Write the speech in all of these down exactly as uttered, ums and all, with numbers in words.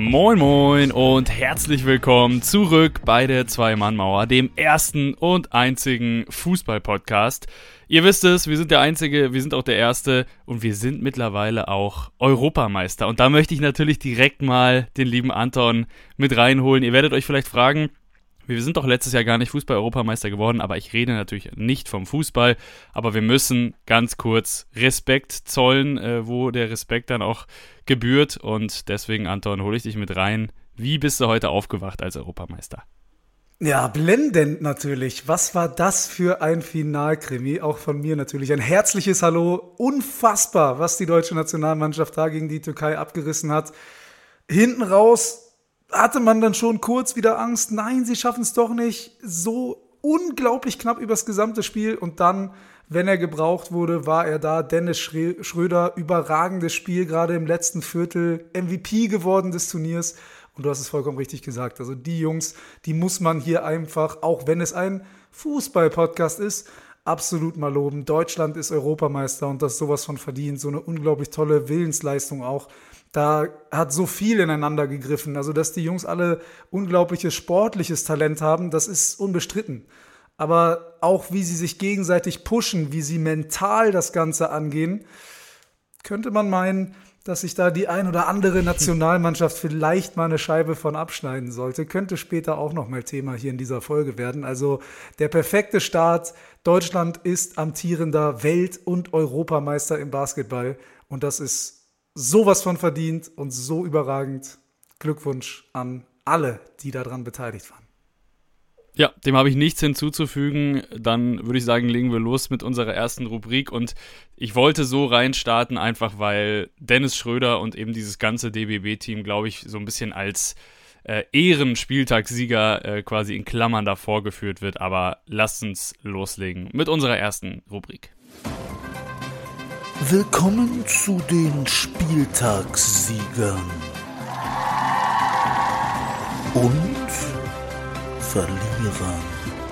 Moin moin und herzlich willkommen zurück bei der Zwei-Mann-Mauer, dem ersten und einzigen Fußball-Podcast. Ihr wisst es, wir sind der Einzige, wir sind auch der Erste und wir sind mittlerweile auch Europameister. Und da möchte ich natürlich direkt mal den lieben Anton mit reinholen. Ihr werdet euch vielleicht fragen, wir sind doch letztes Jahr gar nicht Fußball-Europameister geworden, aber ich rede natürlich nicht vom Fußball, aber wir müssen ganz kurz Respekt zollen, äh, wo der Respekt dann auch gebührt, und deswegen, Anton, hole ich dich mit rein. Wie bist du heute aufgewacht als Europameister? Ja, blendend natürlich. Was war das für ein Finalkrimi? Auch von mir natürlich ein herzliches Hallo. Unfassbar, was die deutsche Nationalmannschaft da gegen die Türkei abgerissen hat. Hinten raus hatte man dann schon kurz wieder Angst, nein, sie schaffen es doch nicht. So unglaublich knapp übers gesamte Spiel, und dann, wenn er gebraucht wurde, war er da. Dennis Schröder, überragendes Spiel, gerade im letzten Viertel, M V P geworden des Turniers. Und du hast es vollkommen richtig gesagt. Also die Jungs, die muss man hier einfach, auch wenn es ein Fußball-Podcast ist, absolut mal loben. Deutschland ist Europameister und das sowas von verdient. So eine unglaublich tolle Willensleistung auch. Da hat so viel ineinander gegriffen. Also, dass die Jungs alle unglaubliches sportliches Talent haben, das ist unbestritten. Aber auch, wie sie sich gegenseitig pushen, wie sie mental das Ganze angehen, könnte man meinen, dass sich da die ein oder andere Nationalmannschaft vielleicht mal eine Scheibe von abschneiden sollte. Könnte später auch noch mal Thema hier in dieser Folge werden. Also der perfekte Start. Deutschland ist amtierender Welt- und Europameister im Basketball. Und das ist sowas von verdient und so überragend. Glückwunsch an alle, die daran beteiligt waren. Ja, dem habe ich nichts hinzuzufügen. Dann würde ich sagen, legen wir los mit unserer ersten Rubrik. Und ich wollte so reinstarten, einfach weil Dennis Schröder und eben dieses ganze D B B-Team, glaube ich, so ein bisschen als äh, Ehrenspieltagssieger äh, quasi in Klammern davor geführt wird. Aber lasst uns loslegen mit unserer ersten Rubrik. Willkommen zu den Spieltagssiegern und Verlierern.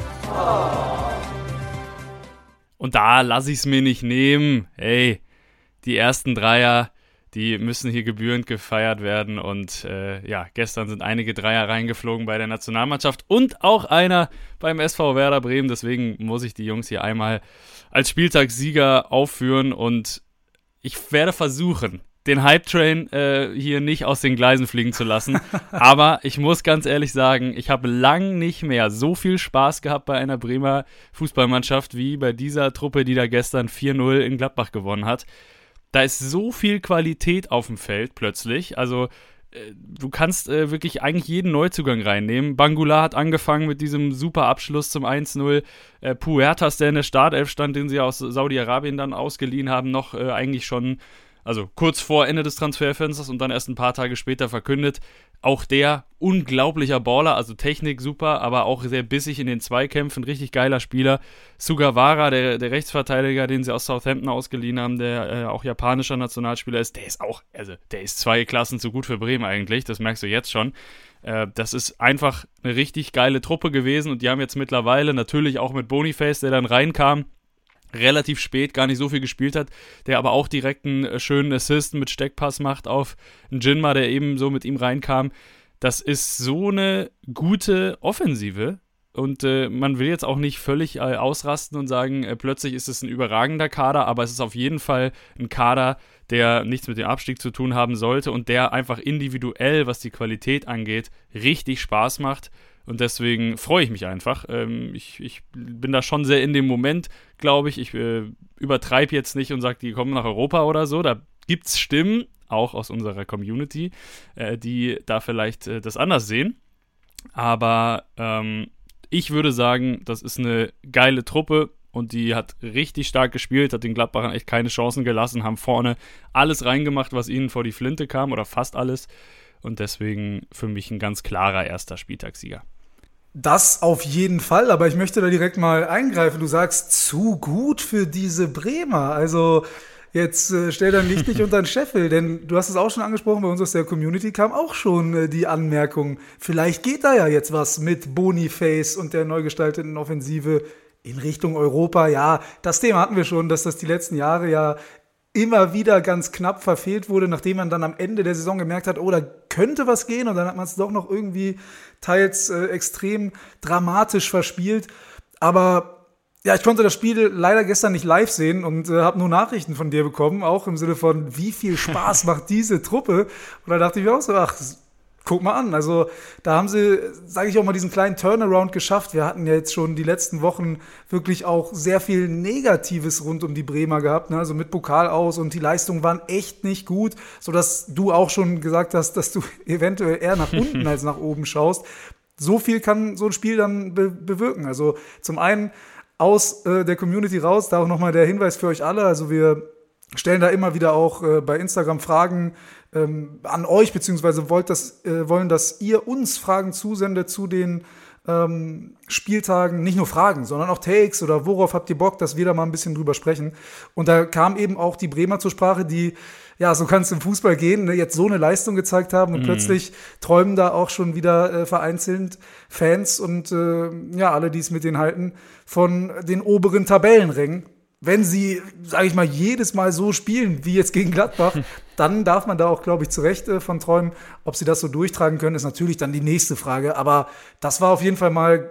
Und da lasse ich es mir nicht nehmen. Hey, die ersten Dreier, die müssen hier gebührend gefeiert werden. Und äh, ja, gestern sind einige Dreier reingeflogen bei der Nationalmannschaft und auch einer beim S V Werder Bremen. Deswegen muss ich die Jungs hier einmal als Spieltagssieger aufführen, und ich werde versuchen, den Hype-Train äh, hier nicht aus den Gleisen fliegen zu lassen. Aber ich muss ganz ehrlich sagen, ich habe lang nicht mehr so viel Spaß gehabt bei einer Bremer Fußballmannschaft wie bei dieser Truppe, die da gestern vier null in Gladbach gewonnen hat. Da ist so viel Qualität auf dem Feld plötzlich. Also du kannst äh, wirklich eigentlich jeden Neuzugang reinnehmen. Bangula hat angefangen mit diesem super Abschluss zum eins null. Äh, Puertas, der in der Startelf stand, den sie aus Saudi-Arabien dann ausgeliehen haben, noch äh, eigentlich schon, also kurz vor Ende des Transferfensters und dann erst ein paar Tage später verkündet. Auch der unglaublicher Baller, also Technik super, aber auch sehr bissig in den Zweikämpfen, richtig geiler Spieler. Sugawara, der, der Rechtsverteidiger, den sie aus Southampton ausgeliehen haben, der äh, auch japanischer Nationalspieler ist, der ist auch, also der ist zwei Klassen zu gut für Bremen eigentlich, das merkst du jetzt schon. Äh, das ist einfach eine richtig geile Truppe gewesen, und die haben jetzt mittlerweile natürlich auch mit Boniface, der dann reinkam, relativ spät, gar nicht so viel gespielt hat, der aber auch direkt einen äh, schönen Assist mit Steckpass macht auf Njinma, der eben so mit ihm reinkam. Das ist so eine gute Offensive, und äh, man will jetzt auch nicht völlig äh, ausrasten und sagen, äh, plötzlich ist es ein überragender Kader, aber es ist auf jeden Fall ein Kader, der nichts mit dem Abstieg zu tun haben sollte und der einfach individuell, was die Qualität angeht, richtig Spaß macht. Und deswegen freue ich mich einfach. Ähm, ich, ich bin da schon sehr in dem Moment, glaube ich. Ich äh, übertreibe jetzt nicht und sage, die kommen nach Europa oder so. Da gibt es Stimmen, auch aus unserer Community, äh, die da vielleicht äh, das anders sehen. Aber ähm, ich würde sagen, das ist eine geile Truppe, und die hat richtig stark gespielt, hat den Gladbachern echt keine Chancen gelassen, haben vorne alles reingemacht, was ihnen vor die Flinte kam, oder fast alles. Und deswegen für mich ein ganz klarer erster Spieltagssieger. Das auf jeden Fall, aber ich möchte da direkt mal eingreifen. Du sagst, zu gut für diese Bremer. Also jetzt äh, stell dein Licht nicht unter den Scheffel, denn du hast es auch schon angesprochen, bei uns aus der Community kam auch schon äh, die Anmerkung, vielleicht geht da ja jetzt was mit Boniface und der neu gestalteten Offensive in Richtung Europa. Ja, das Thema hatten wir schon, dass das die letzten Jahre ja immer wieder ganz knapp verfehlt wurde, nachdem man dann am Ende der Saison gemerkt hat, oh, da könnte was gehen und dann hat man es doch noch irgendwie teils äh, extrem dramatisch verspielt. Aber ja, ich konnte das Spiel leider gestern nicht live sehen und äh, habe nur Nachrichten von dir bekommen, auch im Sinne von, wie viel Spaß macht diese Truppe. Und da dachte ich mir auch so, ach, das, guck mal an, also da haben sie, sage ich auch mal, diesen kleinen Turnaround geschafft. Wir hatten ja jetzt schon die letzten Wochen wirklich auch sehr viel Negatives rund um die Bremer gehabt, ne? Also mit Pokal aus und die Leistungen waren echt nicht gut, sodass du auch schon gesagt hast, dass du eventuell eher nach unten als nach oben schaust. So viel kann so ein Spiel dann be- bewirken. Also zum einen aus äh, der Community raus, da auch nochmal der Hinweis für euch alle, also wir stellen da immer wieder auch äh, bei Instagram Fragen ähm, an euch, beziehungsweise wollt das, äh, wollen, dass ihr uns Fragen zusendet zu den ähm, Spieltagen. Nicht nur Fragen, sondern auch Takes oder worauf habt ihr Bock, dass wir da mal ein bisschen drüber sprechen. Und da kam eben auch die Bremer zur Sprache, die, ja, so kann es im Fußball gehen, ne, jetzt so eine Leistung gezeigt haben und mm. plötzlich träumen da auch schon wieder äh, vereinzelt Fans und äh, ja, alle, die es mit denen halten, von den oberen Tabellenrängen. Wenn sie, sage ich mal, jedes Mal so spielen wie jetzt gegen Gladbach, dann darf man da auch, glaube ich, zu Recht äh, von träumen. Ob sie das so durchtragen können, ist natürlich dann die nächste Frage. Aber das war auf jeden Fall mal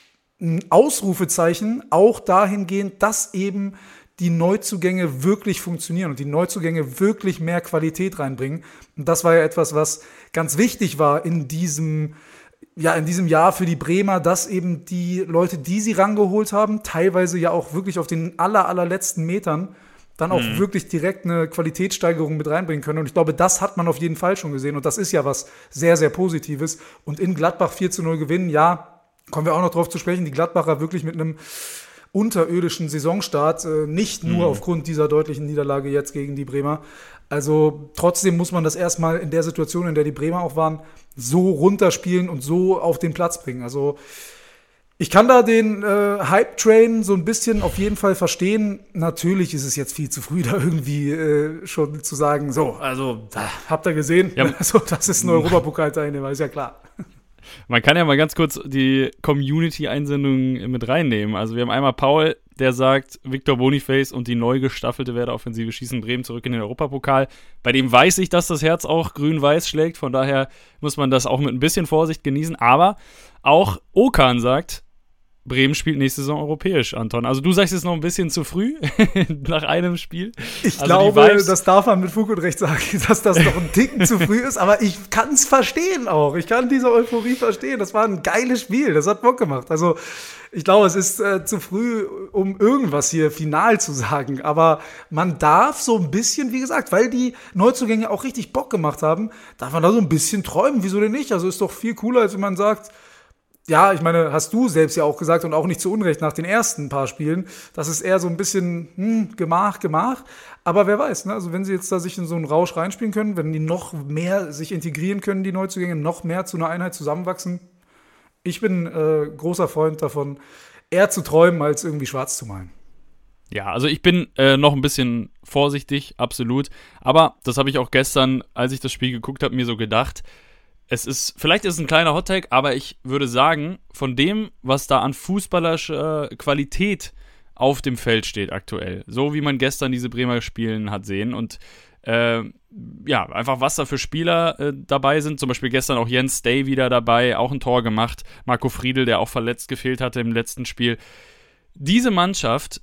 ein Ausrufezeichen, auch dahingehend, dass eben die Neuzugänge wirklich funktionieren und die Neuzugänge wirklich mehr Qualität reinbringen. Und das war ja etwas, was ganz wichtig war in diesem Ja, in diesem Jahr für die Bremer, dass eben die Leute, die sie rangeholt haben, teilweise ja auch wirklich auf den aller, allerletzten Metern dann auch mhm. wirklich direkt eine Qualitätssteigerung mit reinbringen können. Und ich glaube, das hat man auf jeden Fall schon gesehen. Und das ist ja was sehr, sehr Positives. Und in Gladbach vier zu null gewinnen, ja, kommen wir auch noch drauf zu sprechen, die Gladbacher wirklich mit einem unterirdischen Saisonstart, äh, nicht nur mhm. aufgrund dieser deutlichen Niederlage jetzt gegen die Bremer. Also trotzdem muss man das erstmal in der Situation, in der die Bremer auch waren, so runterspielen und so auf den Platz bringen. Also ich kann da den äh, Hype-Train so ein bisschen auf jeden Fall verstehen. Natürlich ist es jetzt viel zu früh, da irgendwie äh, schon zu sagen, so, also da, habt ihr gesehen, ja. Also, das ist ein Europapokal-Teilnehmer, ist ja klar. Man kann ja mal ganz kurz die Community-Einsendung mit reinnehmen. Also wir haben einmal Paul, der sagt, Victor Boniface und die neu gestaffelte Werder-Offensive schießen Bremen zurück in den Europapokal. Bei dem weiß ich, dass das Herz auch grün-weiß schlägt. Von daher muss man das auch mit ein bisschen Vorsicht genießen. Aber auch Okan sagt, Bremen spielt nächste Saison europäisch, Anton. Also du sagst es noch ein bisschen zu früh nach einem Spiel. Ich also glaube, das darf man mit Fug und Recht sagen, dass das noch ein Ticken zu früh ist. Aber ich kann es verstehen auch. Ich kann diese Euphorie verstehen. Das war ein geiles Spiel. Das hat Bock gemacht. Also ich glaube, es ist äh, zu früh, um irgendwas hier final zu sagen. Aber man darf so ein bisschen, wie gesagt, weil die Neuzugänge auch richtig Bock gemacht haben, darf man da so ein bisschen träumen. Wieso denn nicht? Also ist doch viel cooler, als wenn man sagt, ja, ich meine, hast du selbst ja auch gesagt und auch nicht zu Unrecht nach den ersten paar Spielen, das ist eher so ein bisschen hm, Gemach, Gemach. Aber wer weiß, ne? Also wenn sie jetzt da sich in so einen Rausch reinspielen können, wenn die noch mehr sich integrieren können, die Neuzugänge, noch mehr zu einer Einheit zusammenwachsen. Ich bin äh, großer Freund davon, eher zu träumen, als irgendwie schwarz zu malen. Ja, also ich bin äh, noch ein bisschen vorsichtig, absolut. Aber das habe ich auch gestern, als ich das Spiel geguckt habe, mir so gedacht. Es ist, vielleicht ist es ein kleiner Hottake, aber ich würde sagen, von dem, was da an fußballerischer Qualität auf dem Feld steht aktuell, so wie man gestern diese Bremer spielen hat sehen und äh, ja, einfach was da für Spieler äh, dabei sind, zum Beispiel gestern auch Jens Stay wieder dabei, auch ein Tor gemacht, Marco Friedl, der auch verletzt gefehlt hatte im letzten Spiel. Diese Mannschaft,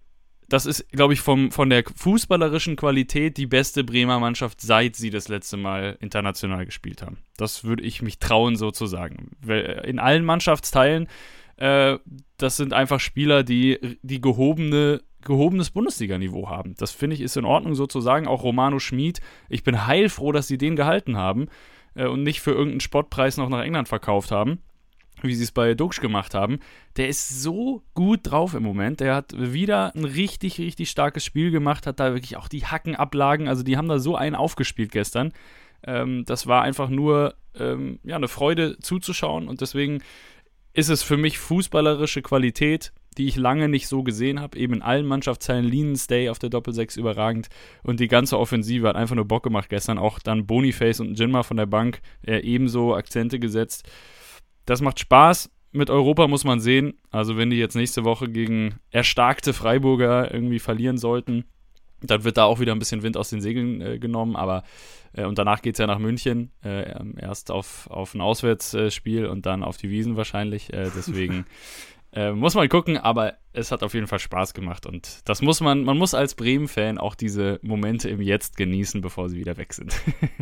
das ist, glaube ich, vom, von der fußballerischen Qualität die beste Bremer Mannschaft, seit sie das letzte Mal international gespielt haben. Das würde ich mich trauen, so zu sagen. In allen Mannschaftsteilen, äh, das sind einfach Spieler, die, die gehobene, gehobenes Bundesliga-Niveau haben. Das finde ich ist in Ordnung, so zu sagen. Auch Romano Schmid, ich bin heilfroh, dass sie den gehalten haben äh, und nicht für irgendeinen Spottpreis noch nach England verkauft haben, wie sie es bei Duxch gemacht haben. Der ist so gut drauf im Moment. Der hat wieder ein richtig, richtig starkes Spiel gemacht, hat da wirklich auch die Hackenablagen, also die haben da so einen aufgespielt gestern. Ähm, das war einfach nur ähm, ja, eine Freude zuzuschauen und deswegen ist es für mich fußballerische Qualität, die ich lange nicht so gesehen habe, eben in allen Mannschaftsteilen. Linen Stay auf der Doppelsechs überragend und die ganze Offensive hat einfach nur Bock gemacht gestern. Auch dann Boniface und Jinma von der Bank äh, ebenso Akzente gesetzt. Das macht Spaß. Mit Europa muss man sehen. Also wenn die jetzt nächste Woche gegen erstarkte Freiburger irgendwie verlieren sollten, Dann wird da auch wieder ein bisschen Wind aus den Segeln äh, genommen, aber äh, und danach geht es ja nach München, äh, erst auf, auf ein Auswärtsspiel und dann auf die Wiesn wahrscheinlich, äh, deswegen äh, muss man gucken, aber es hat auf jeden Fall Spaß gemacht und das muss man, man muss als Bremen-Fan auch diese Momente im Jetzt genießen, bevor sie wieder weg sind.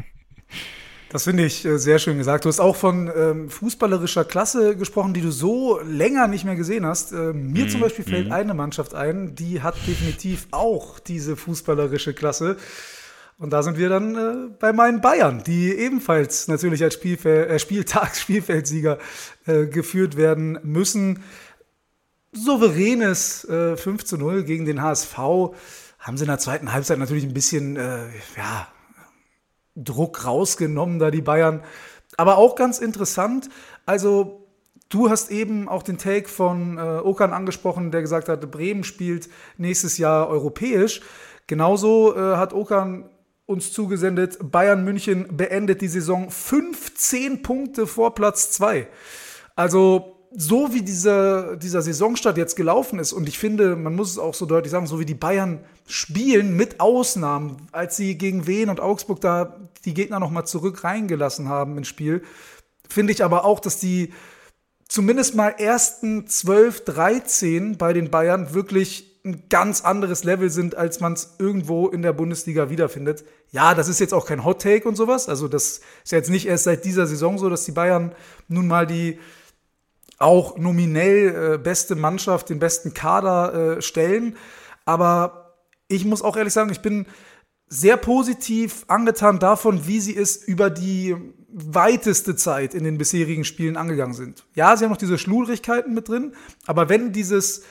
Das finde ich äh, sehr schön gesagt. Du hast auch von ähm, fußballerischer Klasse gesprochen, die du so länger nicht mehr gesehen hast. Äh, mir mm, zum Beispiel fällt mm. eine Mannschaft ein, die hat definitiv auch diese fußballerische Klasse. Und da sind wir dann äh, bei meinen Bayern, die ebenfalls natürlich als Spielfe- äh, Spieltagsspielfeldsieger äh, geführt werden müssen. Souveränes äh, fünf zu null gegen den H S V. Haben sie in der zweiten Halbzeit natürlich ein bisschen, äh, ja, Druck rausgenommen, da die Bayern. Aber auch ganz interessant, also du hast eben auch den Take von äh, Okan angesprochen, der gesagt hat, Bremen spielt nächstes Jahr europäisch. Genauso äh, hat Okan uns zugesendet, Bayern München beendet die Saison fünfzehn Punkte vor Platz zwei. Also so wie dieser, dieser Saisonstart jetzt gelaufen ist, und ich finde, man muss es auch so deutlich sagen, so wie die Bayern spielen, mit Ausnahmen, als sie gegen Wien und Augsburg da die Gegner nochmal zurück reingelassen haben ins Spiel, finde ich aber auch, dass die zumindest mal ersten zwölf, dreizehn bei den Bayern wirklich ein ganz anderes Level sind, als man es irgendwo in der Bundesliga wiederfindet. Ja, das ist jetzt auch kein Hot-Take und sowas, also das ist ja jetzt nicht erst seit dieser Saison so, dass die Bayern nun mal die auch nominell äh, beste Mannschaft, den besten Kader äh, stellen. Aber ich muss auch ehrlich sagen, ich bin sehr positiv angetan davon, wie sie es über die weiteste Zeit in den bisherigen Spielen angegangen sind. Ja, sie haben noch diese Schludrigkeiten mit drin, aber wenn dieses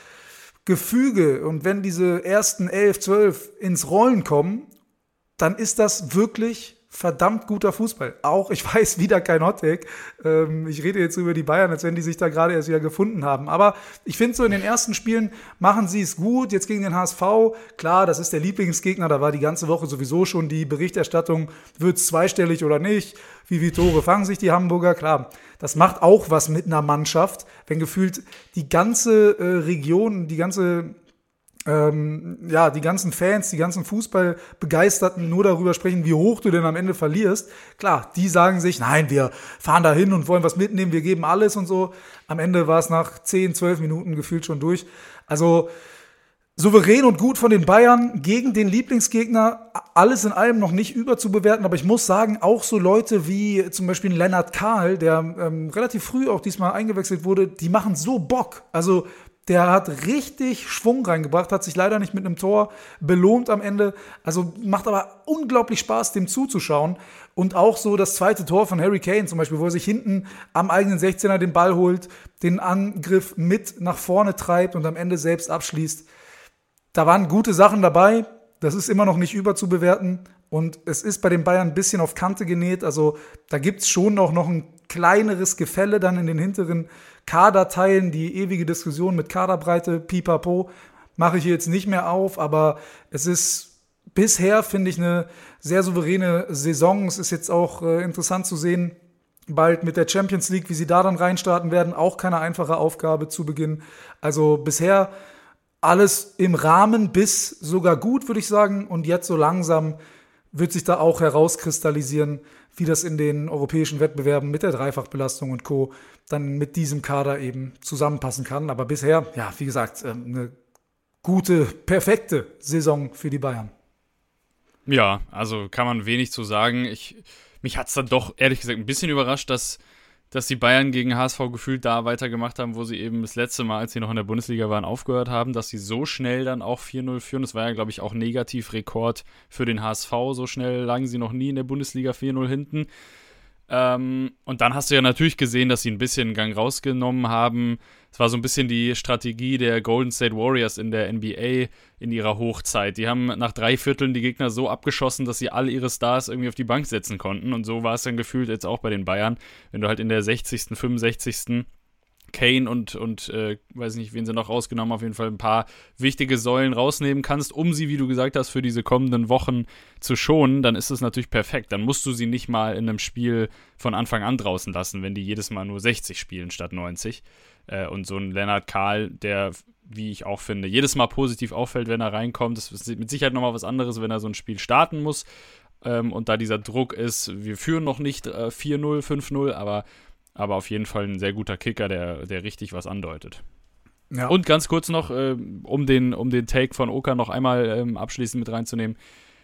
Gefüge und wenn diese ersten elf, zwölf ins Rollen kommen, dann ist das wirklich verdammt guter Fußball. Auch, ich weiß, wieder kein Hottake. Ähm, ich rede jetzt über die Bayern, als wenn die sich da gerade erst wieder gefunden haben. Aber ich finde so, in den ersten Spielen machen sie es gut. Jetzt gegen den H S V, klar, das ist der Lieblingsgegner. Da war die ganze Woche sowieso schon die Berichterstattung, wird es zweistellig oder nicht? Wie viele Tore fangen sich die Hamburger? Klar, das macht auch was mit einer Mannschaft, wenn gefühlt die ganze äh, Region, die ganze Ähm, ja, die ganzen Fans, die ganzen Fußballbegeisterten nur darüber sprechen, wie hoch du denn am Ende verlierst. Klar, die sagen sich, nein, wir fahren da hin und wollen was mitnehmen, wir geben alles und so. Am Ende war es nach zehn, zwölf Minuten gefühlt schon durch. Also souverän und gut von den Bayern gegen den Lieblingsgegner, alles in allem noch nicht überzubewerten, aber ich muss sagen, auch so Leute wie zum Beispiel Lennart Kahl, der ähm, relativ früh auch diesmal eingewechselt wurde, die machen so Bock. Also der hat richtig Schwung reingebracht, hat sich leider nicht mit einem Tor belohnt am Ende. Also macht aber unglaublich Spaß, dem zuzuschauen. Und auch so das zweite Tor von Harry Kane zum Beispiel, wo er sich hinten am eigenen sechzehner den Ball holt, den Angriff mit nach vorne treibt und am Ende selbst abschließt. Da waren gute Sachen dabei. Das ist immer noch nicht überzubewerten. Und es ist bei den Bayern ein bisschen auf Kante genäht. Also da gibt es schon noch, noch ein kleineres Gefälle dann in den hinteren Kaderteilen. Die ewige Diskussion mit Kaderbreite, pipapo, mache ich hier jetzt nicht mehr auf. Aber es ist bisher, finde ich, eine sehr souveräne Saison. Es ist jetzt auch äh, interessant zu sehen, bald mit der Champions League, wie sie da dann reinstarten werden. Auch keine einfache Aufgabe zu Beginn. Also bisher alles im Rahmen bis sogar gut, würde ich sagen. Und jetzt so langsam wird sich da auch herauskristallisieren, wie das in den europäischen Wettbewerben mit der Dreifachbelastung und Co. dann mit diesem Kader eben zusammenpassen kann. Aber bisher, ja, wie gesagt, eine gute, perfekte Saison für die Bayern. Ja, also kann man wenig zu sagen. Ich, mich hat es dann doch, ehrlich gesagt, ein bisschen überrascht, dass, dass die Bayern gegen H S V gefühlt da weitergemacht haben, wo sie eben das letzte Mal, als sie noch in der Bundesliga waren, aufgehört haben, dass sie so schnell dann auch vier null führen. Das war ja, glaube ich, auch Negativrekord für den H S V. So schnell lagen sie noch nie in der Bundesliga vier null hinten. Ähm, und dann hast du ja natürlich gesehen, dass sie ein bisschen einen Gang rausgenommen haben. Es war so ein bisschen die Strategie der Golden State Warriors in der N B A in ihrer Hochzeit. Die haben nach drei Vierteln die Gegner so abgeschossen, dass sie alle ihre Stars irgendwie auf die Bank setzen konnten. Und so war es dann gefühlt jetzt auch bei den Bayern. Wenn du halt in der sechzigsten, fünfundsechzigsten Kane und, und äh, weiß nicht, wen sie noch rausgenommen, auf jeden Fall ein paar wichtige Säulen rausnehmen kannst, um sie, wie du gesagt hast, für diese kommenden Wochen zu schonen, dann ist es natürlich perfekt. Dann musst du sie nicht mal in einem Spiel von Anfang an draußen lassen, wenn die jedes Mal nur sechzig spielen statt neunzig. Äh, und so ein Lennart Kahl, der, wie ich auch finde, jedes Mal positiv auffällt, wenn er reinkommt. Das ist mit Sicherheit nochmal was anderes, wenn er so ein Spiel starten muss. Ähm, und da dieser Druck ist, wir führen noch nicht äh, vier null, fünf null, aber Aber auf jeden Fall ein sehr guter Kicker, der, der richtig was andeutet. Ja. Und ganz kurz noch, äh, um, den, um den Take von Okan noch einmal ähm, abschließend mit reinzunehmen.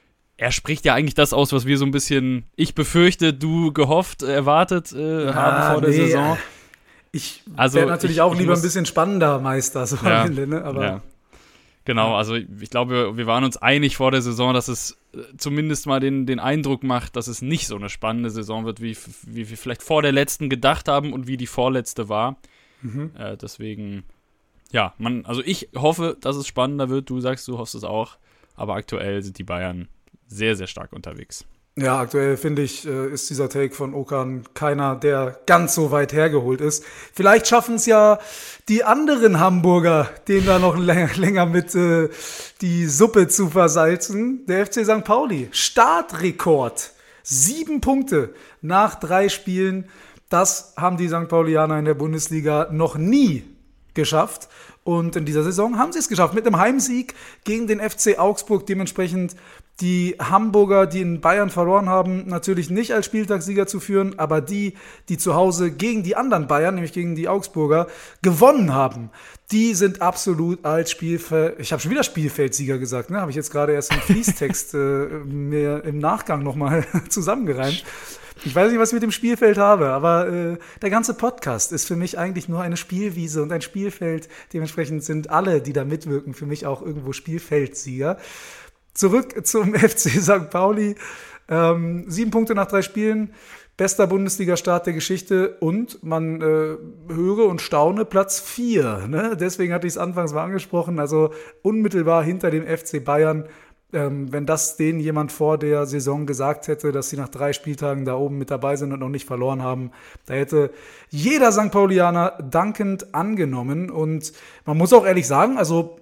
Er spricht ja eigentlich das aus, was wir so ein bisschen, ich befürchte, du gehofft, erwartet äh, ah, haben vor der nee, Saison. Ich also, wäre natürlich ich, auch ich lieber muss, ein bisschen spannender Meister so ja, am Ende, ne? Aber ja. Genau, also ich glaube, wir waren uns einig vor der Saison, dass es zumindest mal den, den Eindruck macht, dass es nicht so eine spannende Saison wird, wie, wie wir vielleicht vor der letzten gedacht haben und wie die vorletzte war. Mhm. Äh, deswegen, ja, man, also ich hoffe, dass es spannender wird. Du sagst, du hoffst es auch. Aber aktuell sind die Bayern sehr, sehr stark unterwegs. Ja, aktuell finde ich, ist dieser Take von Okan keiner, der ganz so weit hergeholt ist. Vielleicht schaffen es ja die anderen Hamburger, denen da noch länger, länger mit äh, die Suppe zu versalzen. Der F C Sankt Pauli, Startrekord, sieben Punkte nach drei Spielen. Das haben die Sankt Paulianer in der Bundesliga noch nie geschafft. Und in dieser Saison haben sie es geschafft mit einem Heimsieg gegen den F C Augsburg. Dementsprechend die Hamburger, die in Bayern verloren haben, natürlich nicht als Spieltagssieger zu führen, aber die, die zu Hause gegen die anderen Bayern, nämlich gegen die Augsburger, gewonnen haben, die sind absolut als Spielfeld, ich habe schon wieder Spielfeldsieger gesagt, ne? Habe ich jetzt gerade erst im Fließtext äh, mir im Nachgang nochmal zusammengereimt. Ich weiß nicht, was ich mit dem Spielfeld habe, aber äh, der ganze Podcast ist für mich eigentlich nur eine Spielwiese und ein Spielfeld. Dementsprechend sind alle, die da mitwirken, für mich auch irgendwo Spielfeldsieger. Zurück zum F C Sankt Pauli. Ähm, sieben Punkte nach drei Spielen, bester Bundesliga-Start der Geschichte und man äh, höre und staune, Platz vier. Ne? Deswegen hatte ich es anfangs mal angesprochen, also unmittelbar hinter dem F C Bayern. Ähm, wenn das denen jemand vor der Saison gesagt hätte, dass sie nach drei Spieltagen da oben mit dabei sind und noch nicht verloren haben, da hätte jeder Sankt Paulianer dankend angenommen. Und man muss auch ehrlich sagen, also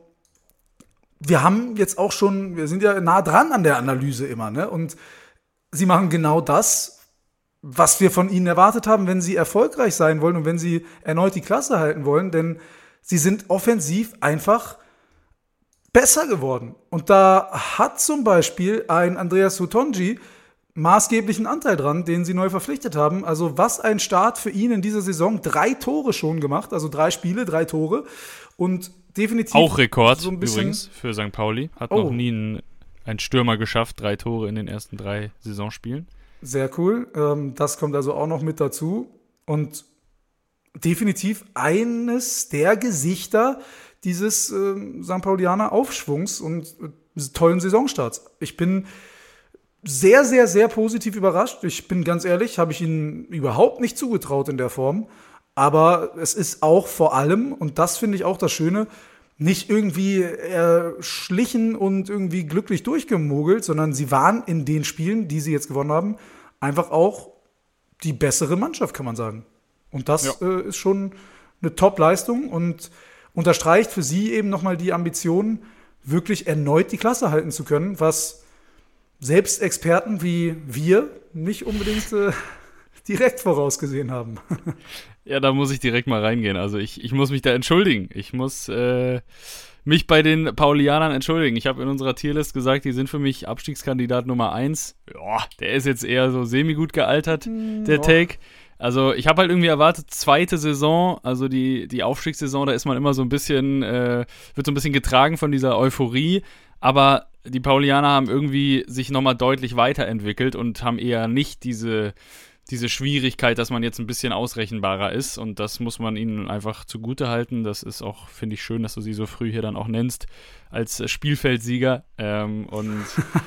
wir haben jetzt auch schon, wir sind ja nah dran an der Analyse immer, ne? Und sie machen genau das, was wir von ihnen erwartet haben, wenn sie erfolgreich sein wollen und wenn sie erneut die Klasse halten wollen, denn sie sind offensiv einfach besser geworden. Und da hat zum Beispiel ein Andreas Hutonji maßgeblichen Anteil dran, den sie neu verpflichtet haben. Also was ein Start für ihn in dieser Saison. Drei Tore schon gemacht, also drei Spiele, drei Tore. Und definitiv auch Rekord so ein bisschen übrigens für Sankt Pauli. Hat oh. noch nie ein, ein Stürmer geschafft, drei Tore in den ersten drei Saisonspielen. Sehr cool. Ähm, das kommt also auch noch mit dazu. Und definitiv eines der Gesichter dieses äh, Sankt Paulianer Aufschwungs und äh, tollen Saisonstarts. Ich bin sehr, sehr, sehr positiv überrascht. Ich bin ganz ehrlich, habe ich ihnen überhaupt nicht zugetraut in der Form. Aber es ist auch vor allem, und das finde ich auch das Schöne, nicht irgendwie erschlichen und irgendwie glücklich durchgemogelt, sondern sie waren in den Spielen, die sie jetzt gewonnen haben, einfach auch die bessere Mannschaft, kann man sagen. Und das ja. äh, ist schon eine Top-Leistung und unterstreicht für sie eben nochmal die Ambition, wirklich erneut die Klasse halten zu können, was selbst Experten wie wir nicht unbedingt äh, direkt vorausgesehen haben. Ja, da muss ich direkt mal reingehen. Also ich, ich muss mich da entschuldigen. Ich muss äh, mich bei den Paulianern entschuldigen. Ich habe in unserer Tierlist gesagt, die sind für mich Abstiegskandidat Nummer eins. Ja, der ist jetzt eher so semi-gut gealtert, der Take. Also ich habe halt irgendwie erwartet, zweite Saison, also die, die Aufstiegssaison, da ist man immer so ein bisschen, äh, wird so ein bisschen getragen von dieser Euphorie, aber die Paulianer haben irgendwie sich nochmal deutlich weiterentwickelt und haben eher nicht diese, diese Schwierigkeit, dass man jetzt ein bisschen ausrechenbarer ist und das muss man ihnen einfach zugute halten. Das ist auch, finde ich, schön, dass du sie so früh hier dann auch nennst als Spielfeldsieger. Ähm, und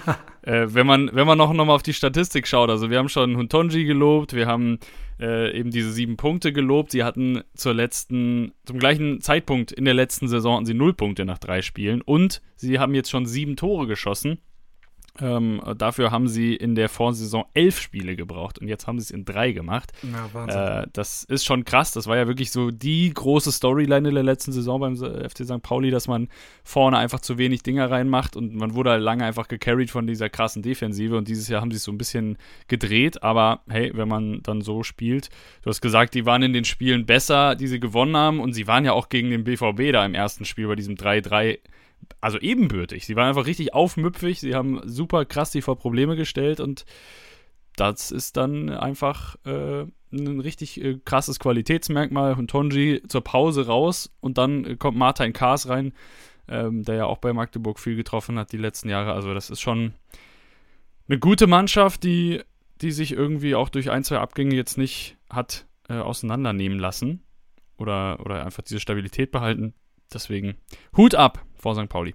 äh, wenn man, wenn man noch, noch mal auf die Statistik schaut, also wir haben schon Hutonji gelobt, wir haben äh, eben diese sieben Punkte gelobt. Sie hatten zur letzten, zum gleichen Zeitpunkt in der letzten Saison hatten sie null Punkte nach drei Spielen und sie haben jetzt schon sieben Tore geschossen. Ähm, dafür haben sie in der Vorsaison elf Spiele gebraucht und jetzt haben sie es in drei gemacht. Ja, Wahnsinn. Äh, das ist schon krass. Das war ja wirklich so die große Storyline in der letzten Saison beim F C Sankt Pauli, dass man vorne einfach zu wenig Dinger reinmacht und man wurde halt lange einfach gecarried von dieser krassen Defensive und dieses Jahr haben sie es so ein bisschen gedreht, aber hey, wenn man dann so spielt, du hast gesagt, die waren in den Spielen besser, die sie gewonnen haben und sie waren ja auch gegen den B V B da im ersten Spiel bei diesem drei drei, also ebenbürtig. Sie waren einfach richtig aufmüpfig, sie haben super krass die vor Probleme gestellt und das ist dann einfach äh, ein richtig äh, krasses Qualitätsmerkmal. Und Tonji zur Pause raus und dann äh, kommt Martin Kaas rein, ähm, der ja auch bei Magdeburg viel getroffen hat die letzten Jahre. Also das ist schon eine gute Mannschaft, die, die sich irgendwie auch durch ein, zwei Abgänge jetzt nicht hat äh, auseinandernehmen lassen oder, oder einfach diese Stabilität behalten. Deswegen Hut ab vor Sankt Pauli.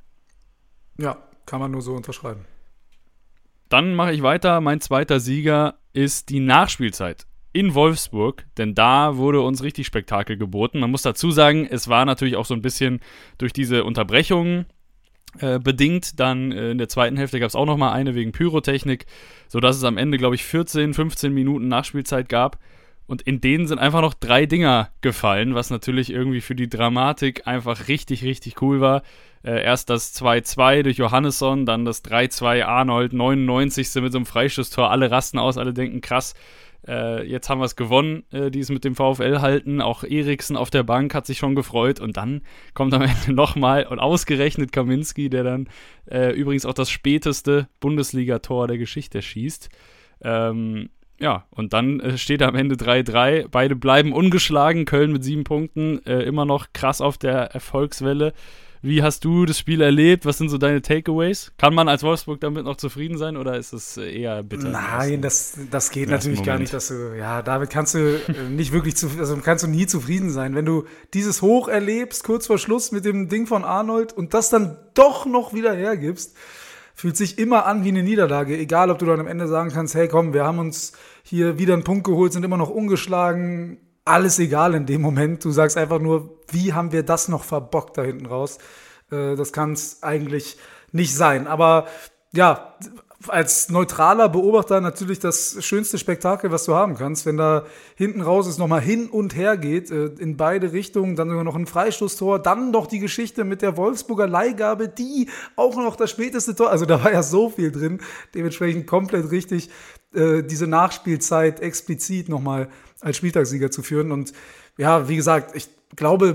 Ja, kann man nur so unterschreiben. Dann mache ich weiter. Mein zweiter Sieger ist die Nachspielzeit in Wolfsburg, denn da wurde uns richtig Spektakel geboten. Man muss dazu sagen, es war natürlich auch so ein bisschen durch diese Unterbrechungen äh, bedingt. Dann äh, in der zweiten Hälfte gab es auch nochmal eine wegen Pyrotechnik, sodass es am Ende, glaube ich, vierzehn, fünfzehn Minuten Nachspielzeit gab. Und in denen sind einfach noch drei Dinger gefallen, was natürlich irgendwie für die Dramatik einfach richtig, richtig cool war. Äh, erst das zwei zwei durch Johannesson, dann das drei zwei Arnold, neunundneunzigste mit so einem Freistoßtor. Alle rasten aus, alle denken, krass, äh, jetzt haben wir es gewonnen, äh, die es mit dem VfL halten. Auch Eriksen auf der Bank hat sich schon gefreut. Und dann kommt am Ende nochmal und ausgerechnet Kaminski, der dann äh, übrigens auch das späteste Bundesligator der Geschichte schießt. Ähm... Ja, und dann äh, steht am Ende drei drei. Beide bleiben ungeschlagen. Köln mit sieben Punkten, äh, immer noch krass auf der Erfolgswelle. Wie hast du das Spiel erlebt? Was sind so deine Takeaways? Kann man als Wolfsburg damit noch zufrieden sein oder ist es eher bitter? Nein, das, das geht natürlich gar nicht, dass du, ja, damit kannst du äh, nicht wirklich, zu, also kannst du nie zufrieden sein. Wenn du dieses Hoch erlebst, kurz vor Schluss mit dem Ding von Arnold und das dann doch noch wieder hergibst, fühlt sich immer an wie eine Niederlage, egal ob du dann am Ende sagen kannst, hey komm, wir haben uns hier wieder einen Punkt geholt, sind immer noch ungeschlagen, alles egal in dem Moment. Du sagst einfach nur, wie haben wir das noch verbockt da hinten raus? Äh, das kann es eigentlich nicht sein. Aber ja, als neutraler Beobachter natürlich das schönste Spektakel, was du haben kannst, wenn da hinten raus es nochmal hin und her geht, äh, in beide Richtungen, dann sogar noch ein Freistoßtor, dann noch die Geschichte mit der Wolfsburger Leihgabe, die auch noch das späteste Tor, also da war ja so viel drin, dementsprechend komplett richtig, äh, diese Nachspielzeit explizit nochmal als Spieltagssieger zu führen. Und ja, wie gesagt, ich glaube,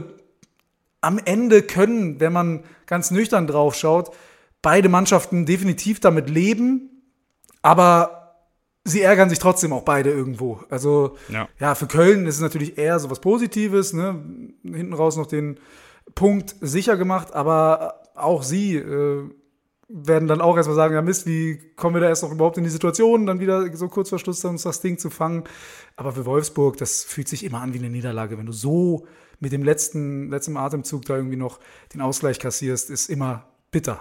am Ende können, wenn man ganz nüchtern drauf schaut, beide Mannschaften definitiv damit leben, aber sie ärgern sich trotzdem auch beide irgendwo. Also ja, ja für Köln ist es natürlich eher so was Positives, ne? Hinten raus noch den Punkt sicher gemacht, aber auch sie äh, werden dann auch erstmal sagen, ja Mist, wie kommen wir da erst noch überhaupt in die Situation, dann wieder so kurz vor Schluss uns das Ding zu fangen. Aber für Wolfsburg, das fühlt sich immer an wie eine Niederlage, wenn du so mit dem letzten, letzten Atemzug da irgendwie noch den Ausgleich kassierst, ist immer bitter.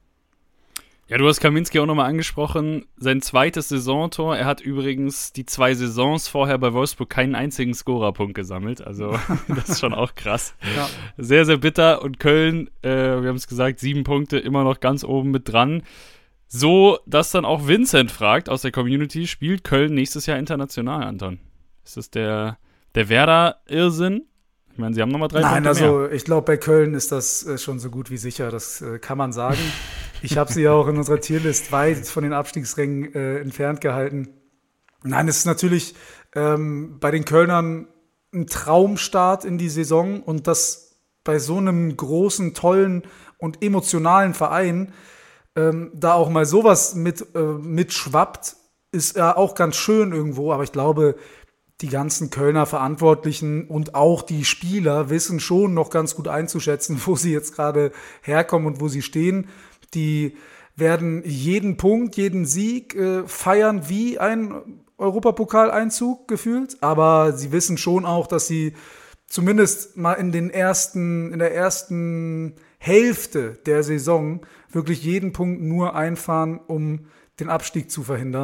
Ja, du hast Kaminski auch nochmal angesprochen, sein zweites Saisontor. Er hat übrigens die zwei Saisons vorher bei Wolfsburg keinen einzigen Scorerpunkt gesammelt. Also das ist schon auch krass. Ja. Sehr, sehr bitter. Und Köln, äh, wir haben es gesagt, sieben Punkte, immer noch ganz oben mit dran. So, dass dann auch Vincent fragt aus der Community, spielt Köln nächstes Jahr international, Anton? Ist das der, der Werder-Irrsinn? Ich meine, sie haben nochmal drei Nein, Punkte also mehr. Ich glaube, bei Köln ist das äh, schon so gut wie sicher, das äh, kann man sagen. Ich habe sie ja auch in unserer Tierlist weit von den Abstiegsrängen äh, entfernt gehalten. Nein, es ist natürlich ähm, bei den Kölnern ein Traumstart in die Saison und das bei so einem großen, tollen und emotionalen Verein ähm, da auch mal sowas mit, äh, mitschwappt, ist ja auch ganz schön irgendwo, aber ich glaube, die ganzen Kölner Verantwortlichen und auch die Spieler wissen schon noch ganz gut einzuschätzen, wo sie jetzt gerade herkommen und wo sie stehen. Die werden jeden Punkt, jeden Sieg äh, feiern wie ein Europapokaleinzug gefühlt, aber sie wissen schon auch, dass sie zumindest mal in den ersten, in der ersten Hälfte der Saison wirklich jeden Punkt nur einfahren, um den Abstieg zu verhindern.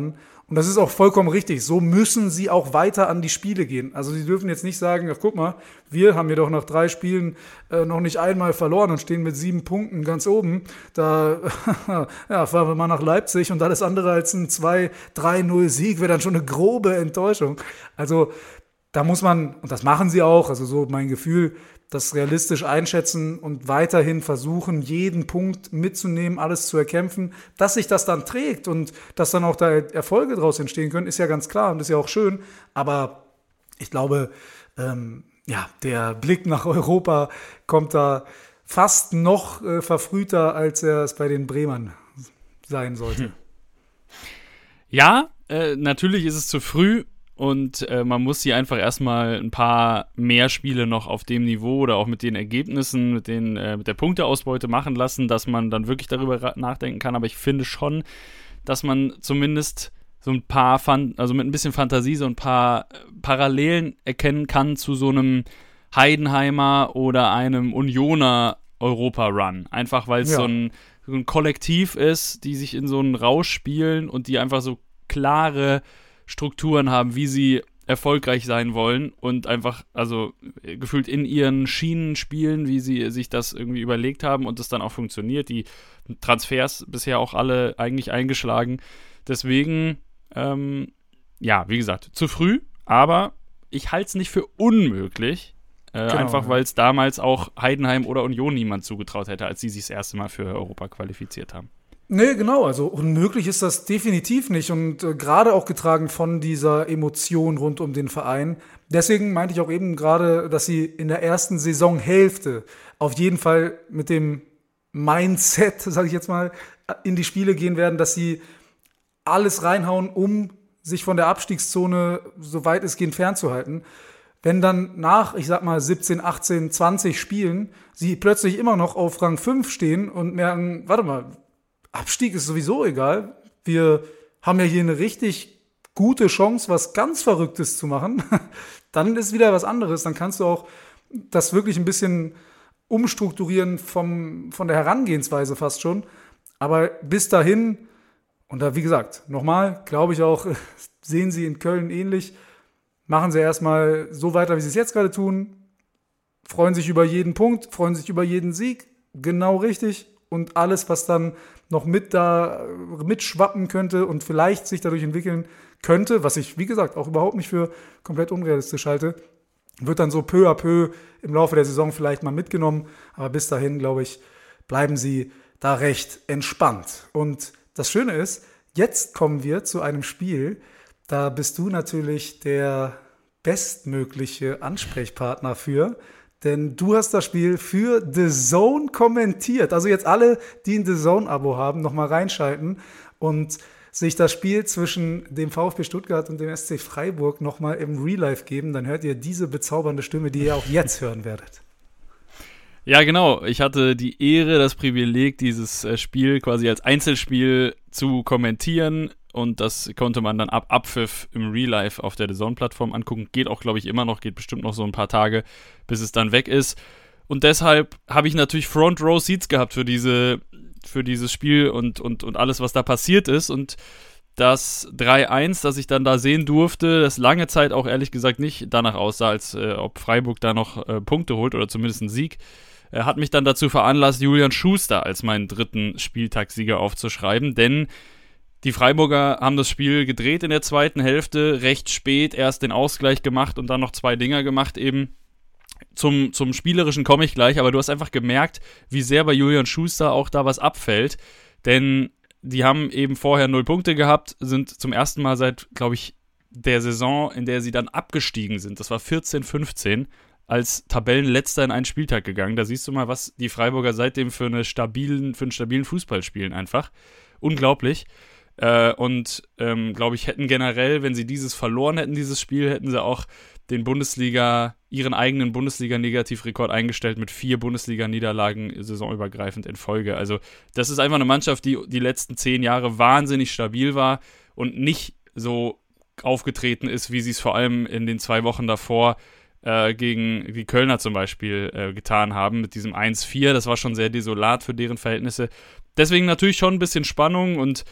Und das ist auch vollkommen richtig. So müssen sie auch weiter an die Spiele gehen. Also sie dürfen jetzt nicht sagen, ach guck mal, wir haben ja doch nach drei Spielen äh, noch nicht einmal verloren und stehen mit sieben Punkten ganz oben. Da ja, fahren wir mal nach Leipzig und alles andere als ein zwei drei null Sieg wäre dann schon eine grobe Enttäuschung. Also da muss man, und das machen sie auch, also so mein Gefühl, das realistisch einschätzen und weiterhin versuchen, jeden Punkt mitzunehmen, alles zu erkämpfen. Dass sich das dann trägt und dass dann auch da Erfolge daraus entstehen können, ist ja ganz klar und ist ja auch schön. Aber ich glaube, ähm, ja, der Blick nach Europa kommt da fast noch äh, verfrühter, als er es bei den Bremern sein sollte. Hm. Ja, äh, natürlich ist es zu früh. Und äh, man muss sie einfach erstmal ein paar mehr Spiele noch auf dem Niveau oder auch mit den Ergebnissen, mit, den, äh, mit der Punkteausbeute machen lassen, dass man dann wirklich darüber ra- nachdenken kann. Aber ich finde schon, dass man zumindest so ein paar, Fan- also mit ein bisschen Fantasie, so ein paar Parallelen erkennen kann zu so einem Heidenheimer oder einem Unioner Europa-Run. Einfach weil es Ja. so, ein, so ein Kollektiv ist, die sich in so einen Rausch spielen und die einfach so klare Strukturen haben, wie sie erfolgreich sein wollen und einfach, also gefühlt in ihren Schienen spielen, wie sie sich das irgendwie überlegt haben und das dann auch funktioniert. Die Transfers bisher auch alle eigentlich eingeschlagen. Deswegen, ähm, ja, wie gesagt, zu früh, aber ich halte es nicht für unmöglich, äh, Genau, einfach ja. weil es damals auch Heidenheim oder Union niemand zugetraut hätte, als sie sich das erste Mal für Europa qualifiziert haben. Nee, genau, also unmöglich ist das definitiv nicht und äh, gerade auch getragen von dieser Emotion rund um den Verein. Deswegen meinte ich auch eben gerade, dass sie in der ersten Saisonhälfte auf jeden Fall mit dem Mindset, sage ich jetzt mal, in die Spiele gehen werden, dass sie alles reinhauen, um sich von der Abstiegszone so weit es geht fernzuhalten. Wenn dann nach, ich sag mal, siebzehn, achtzehn, zwanzig Spielen sie plötzlich immer noch auf Rang fünf stehen und merken, warte mal, Abstieg ist sowieso egal. Wir haben ja hier eine richtig gute Chance, was ganz Verrücktes zu machen. Dann ist wieder was anderes. Dann kannst du auch das wirklich ein bisschen umstrukturieren vom, von der Herangehensweise fast schon. Aber bis dahin, und da wie gesagt, nochmal, glaube ich auch, sehen sie in Köln ähnlich, machen sie erstmal so weiter, wie sie es jetzt gerade tun, freuen sich über jeden Punkt, freuen sich über jeden Sieg, genau richtig. Und alles, was dann noch mit da mitschwappen könnte und vielleicht sich dadurch entwickeln könnte, was ich, wie gesagt, auch überhaupt nicht für komplett unrealistisch halte, wird dann so peu à peu im Laufe der Saison vielleicht mal mitgenommen. Aber bis dahin, glaube ich, bleiben sie da recht entspannt. Und das Schöne ist, jetzt kommen wir zu einem Spiel, da bist du natürlich der bestmögliche Ansprechpartner für. Denn du hast das Spiel für The Zone kommentiert. Also jetzt alle, die ein The Zone-Abo haben, nochmal reinschalten und sich das Spiel zwischen dem VfB Stuttgart und dem S C Freiburg nochmal im Real Life geben. Dann hört ihr diese bezaubernde Stimme, die ihr auch jetzt hören werdet. Ja, genau. Ich hatte die Ehre, das Privileg, dieses äh, Spiel quasi als Einzelspiel zu kommentieren. Und das konnte man dann ab Abpfiff im Real Life auf der D A Z N-Plattform angucken. Geht auch, glaube ich, immer noch. Geht bestimmt noch so ein paar Tage, bis es dann weg ist. Und deshalb habe ich natürlich Front Row Seats gehabt für diese, für dieses Spiel und, und, und alles, was da passiert ist. Und das drei eins, das ich dann da sehen durfte, das lange Zeit auch ehrlich gesagt nicht danach aussah, als äh, ob Freiburg da noch äh, Punkte holt oder zumindest einen Sieg, äh, hat mich dann dazu veranlasst, Julian Schuster als meinen dritten Spieltagssieger aufzuschreiben. Denn die Freiburger haben das Spiel gedreht in der zweiten Hälfte, recht spät erst den Ausgleich gemacht und dann noch zwei Dinger gemacht eben. Zum, zum Spielerischen komme ich gleich, aber du hast einfach gemerkt, wie sehr bei Julian Schuster auch da was abfällt, denn die haben eben vorher null Punkte gehabt, sind zum ersten Mal seit, glaube ich, der Saison, in der sie dann abgestiegen sind, das war vierzehn fünfzehn, als Tabellenletzter in einen Spieltag gegangen. Da siehst du mal, was die Freiburger seitdem für, eine stabilen, für einen stabilen Fußball spielen einfach. Unglaublich. Äh, und ähm, glaube ich, hätten generell, wenn sie dieses verloren hätten, dieses Spiel, hätten sie auch den Bundesliga, ihren eigenen Bundesliga-Negativrekord eingestellt mit vier Bundesliga-Niederlagen saisonübergreifend in Folge. Also das ist einfach eine Mannschaft, die die letzten zehn Jahre wahnsinnig stabil war und nicht so aufgetreten ist, wie sie es vor allem in den zwei Wochen davor äh, gegen die Kölner zum Beispiel äh, getan haben, mit diesem eins vier. Das war schon sehr desolat für deren Verhältnisse. Deswegen natürlich schon ein bisschen Spannung und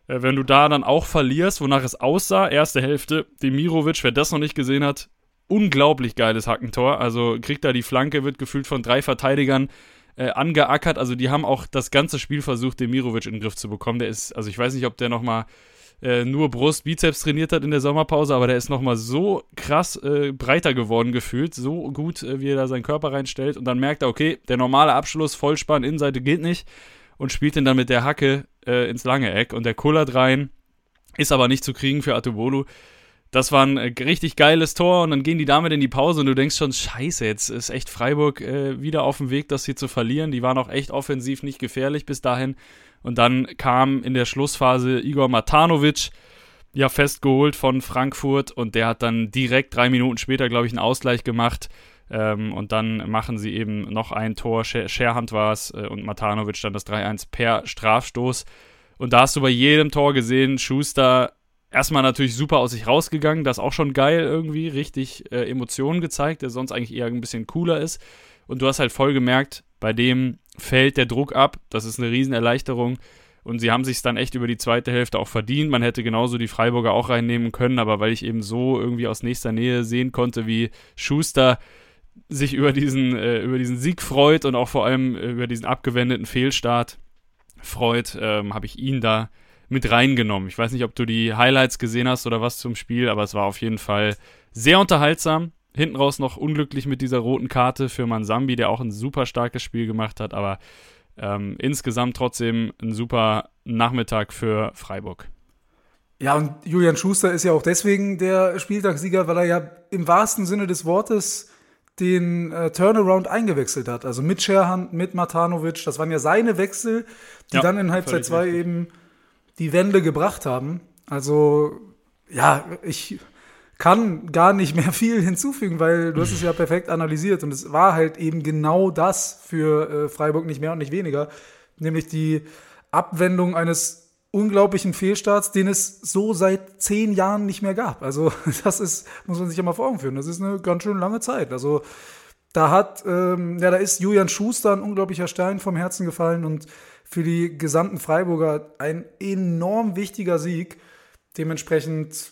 äh, wenn du da dann auch verlierst, wonach es aussah, erste Hälfte, Demirovic, wer das noch nicht gesehen hat, unglaublich geiles Hackentor, also kriegt da die Flanke, wird gefühlt von drei Verteidigern äh, angeackert, also die haben auch das ganze Spiel versucht, Demirovic in den Griff zu bekommen, der ist, also ich weiß nicht, ob der nochmal äh, nur Brust, Bizeps trainiert hat in der Sommerpause, aber der ist nochmal so krass äh, breiter geworden gefühlt, so gut, äh, wie er da seinen Körper reinstellt und dann merkt er, okay, der normale Abschluss, Vollspann, Innenseite geht nicht und spielt ihn dann mit der Hacke äh, ins lange Eck und der kullert rein, ist aber nicht zu kriegen für Atubolu. Das war ein äh, richtig geiles Tor und dann gehen die damit in die Pause und du denkst schon, scheiße, jetzt ist echt Freiburg äh, wieder auf dem Weg, das hier zu verlieren. Die waren auch echt offensiv nicht gefährlich bis dahin. Und dann kam in der Schlussphase Igor Matanovic, ja festgeholt von Frankfurt und der hat dann direkt drei Minuten später, glaube ich, einen Ausgleich gemacht. Ähm, und dann machen sie eben noch ein Tor, Scherhand war es äh, und Matanovic dann das drei eins per Strafstoß. Und da hast du bei jedem Tor gesehen, Schuster erstmal natürlich super aus sich rausgegangen, das ist auch schon geil irgendwie, richtig äh, Emotionen gezeigt, der sonst eigentlich eher ein bisschen cooler ist. Und du hast halt voll gemerkt, bei dem fällt der Druck ab, das ist eine Riesenerleichterung. Und sie haben sich dann echt über die zweite Hälfte auch verdient. Man hätte genauso die Freiburger auch reinnehmen können, aber weil ich eben so irgendwie aus nächster Nähe sehen konnte, wie Schuster sich über diesen, äh, über diesen Sieg freut und auch vor allem über diesen abgewendeten Fehlstart freut, ähm, habe ich ihn da mit reingenommen. Ich weiß nicht, ob du die Highlights gesehen hast oder was zum Spiel, aber es war auf jeden Fall sehr unterhaltsam. Hinten raus noch unglücklich mit dieser roten Karte für Mansambi, der auch ein super starkes Spiel gemacht hat, aber ähm, insgesamt trotzdem ein super Nachmittag für Freiburg. Ja, und Julian Schuster ist ja auch deswegen der Spieltagssieger, weil er ja im wahrsten Sinne des Wortes den äh, Turnaround eingewechselt hat. Also mit Scherhand, mit Matanovic, das waren ja seine Wechsel, die ja, dann in Halbzeit zwei eben die Wende gebracht haben. Also, ja, ich kann gar nicht mehr viel hinzufügen, weil du hast es ja perfekt analysiert und es war halt eben genau das für äh, Freiburg, nicht mehr und nicht weniger, nämlich die Abwendung eines unglaublichen Fehlstarts, den es so seit zehn Jahren nicht mehr gab. Also das ist, muss man sich ja mal vor Augen führen, das ist eine ganz schön lange Zeit. Also da hat, ähm, ja, da ist Julian Schuster ein unglaublicher Stein vom Herzen gefallen und für die gesamten Freiburger ein enorm wichtiger Sieg, dementsprechend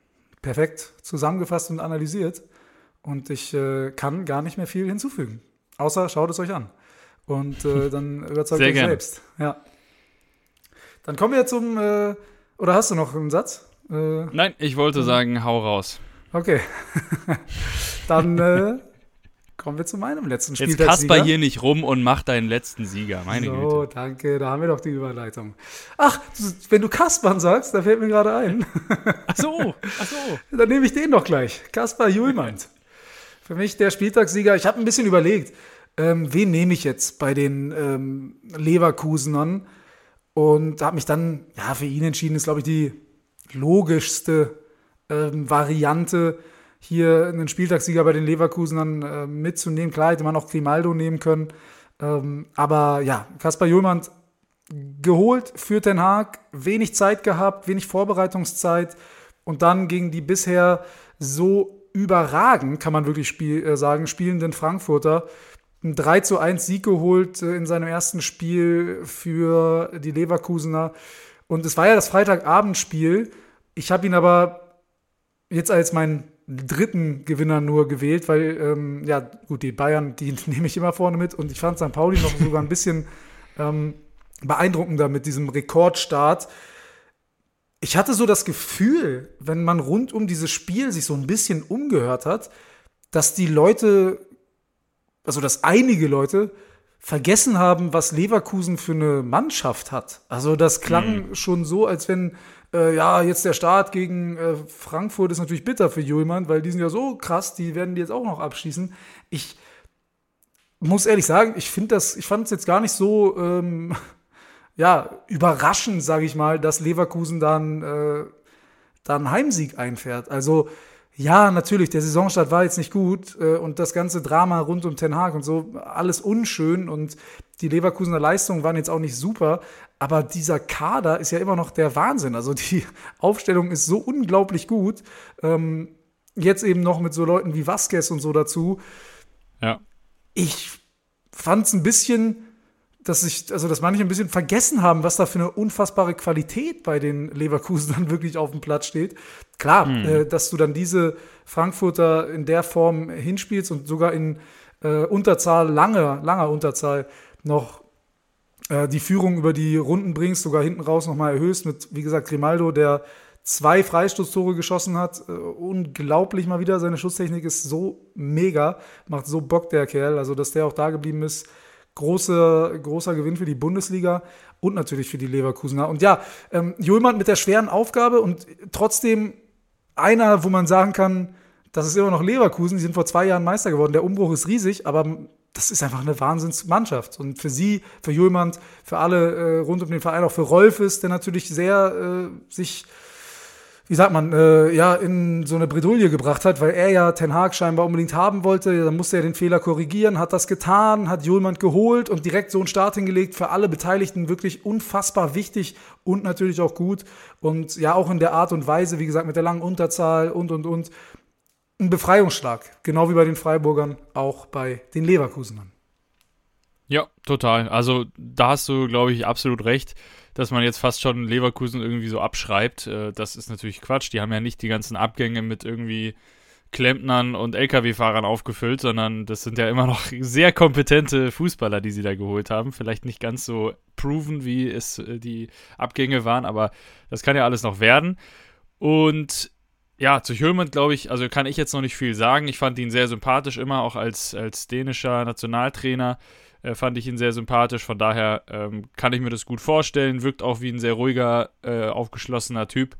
perfekt zusammengefasst und analysiert. Und ich äh, kann gar nicht mehr viel hinzufügen. Außer schaut es euch an. Und äh, dann überzeugt Sehr euch gerne. selbst. Ja. Dann kommen wir zum, äh, oder hast du noch einen Satz? Äh, Nein, ich wollte sagen, hau raus. Okay. Dann äh, kommen wir zu meinem letzten Jetzt Spieltagssieger. kasper hier nicht rum und mach deinen letzten Sieger, meine so, Güte. danke, da haben wir doch die Überleitung. Ach, wenn du Kaspern sagst, da fällt mir gerade ein. Ach so, ach so. Dann nehme ich den doch gleich. Kaspar Hjulmand. Für mich der Spieltagssieger. Ich habe ein bisschen überlegt, ähm, wen nehme ich jetzt bei den ähm, Leverkusenern und habe mich dann ja für ihn entschieden. Ist, glaube ich, die logischste ähm, Variante, hier einen Spieltagssieger bei den Leverkusenern äh, mitzunehmen. Klar, hätte man auch Grimaldo nehmen können. Ähm, aber ja, Kaspar Hjulmand geholt für Ten Hag, wenig Zeit gehabt, wenig Vorbereitungszeit und dann gegen die bisher so überragend, kann man wirklich spiel, äh, sagen, spielenden Frankfurter ein drei zu eins Sieg geholt äh, in seinem ersten Spiel für die Leverkusener. Und es war ja das Freitagabendspiel. Ich habe ihn aber jetzt als meinen dritten Gewinner nur gewählt, weil, ähm, ja, gut, die Bayern, die nehme ich immer vorne mit und ich fand Sankt Pauli noch sogar ein bisschen ähm, beeindruckender mit diesem Rekordstart. Ich hatte so das Gefühl, wenn man rund um dieses Spiel sich so ein bisschen umgehört hat, dass die Leute, also dass einige Leute vergessen haben, was Leverkusen für eine Mannschaft hat. Also das klang mhm. schon so, als wenn Äh, ja, jetzt der Start gegen äh, Frankfurt ist natürlich bitter für Hjulmand, weil die sind ja so krass, die werden die jetzt auch noch abschießen. Ich muss ehrlich sagen, ich finde das, ich fand es jetzt gar nicht so ähm, ja, überraschend, sage ich mal, dass Leverkusen dann, äh, dann einen Heimsieg einfährt. Also ja, natürlich, der Saisonstart war jetzt nicht gut äh, und das ganze Drama rund um Ten Hag und so, alles unschön und die Leverkusener Leistungen waren jetzt auch nicht super, aber dieser Kader ist ja immer noch der Wahnsinn. Also die Aufstellung ist so unglaublich gut. Ähm, jetzt eben noch mit so Leuten wie Vazquez und so dazu. Ja. Ich fand es ein bisschen, dass ich, also dass manche ein bisschen vergessen haben, was da für eine unfassbare Qualität bei den Leverkusenern wirklich auf dem Platz steht. Klar, mhm. äh, dass du dann diese Frankfurter in der Form hinspielst und sogar in äh, Unterzahl, langer, langer Unterzahl noch äh, die Führung über die Runden bringst, sogar hinten raus nochmal erhöhst mit, wie gesagt, Grimaldo, der zwei Freistoßtore geschossen hat. Äh, unglaublich mal wieder, seine Schusstechnik ist so mega, macht so Bock der Kerl, also dass der auch da geblieben ist. Großer, großer Gewinn für die Bundesliga und natürlich für die Leverkusener. Und ja, ähm, Hjulmand mit der schweren Aufgabe und trotzdem einer, wo man sagen kann, das ist immer noch Leverkusen, die sind vor zwei Jahren Meister geworden, der Umbruch ist riesig, aber das ist einfach eine Wahnsinnsmannschaft. Und für sie, für Hjulmand, für alle äh, rund um den Verein, auch für Rolf ist, der natürlich sehr äh, sich wie sagt man, äh, ja, in so eine Bredouille gebracht hat, weil er ja Ten Hag scheinbar unbedingt haben wollte. Dann musste er den Fehler korrigieren, hat das getan, hat Hjulmand geholt und direkt so einen Start hingelegt. Für alle Beteiligten wirklich unfassbar wichtig und natürlich auch gut. Und ja, auch in der Art und Weise, wie gesagt, mit der langen Unterzahl und, und, und. Ein Befreiungsschlag, genau wie bei den Freiburgern, auch bei den Leverkusenern. Ja, total. Also da hast du, glaube ich, absolut recht, dass man jetzt fast schon Leverkusen irgendwie so abschreibt. Das ist natürlich Quatsch. Die haben ja nicht die ganzen Abgänge mit irgendwie Klempnern und L K W-Fahrern aufgefüllt, sondern das sind ja immer noch sehr kompetente Fußballer, die sie da geholt haben. Vielleicht nicht ganz so proven, wie es die Abgänge waren, aber das kann ja alles noch werden. Und ja, zu Hjulmand, glaube ich, also kann ich jetzt noch nicht viel sagen. Ich fand ihn sehr sympathisch immer, auch als, als dänischer Nationaltrainer. Äh, fand ich ihn sehr sympathisch, von daher ähm, kann ich mir das gut vorstellen, wirkt auch wie ein sehr ruhiger, äh, aufgeschlossener Typ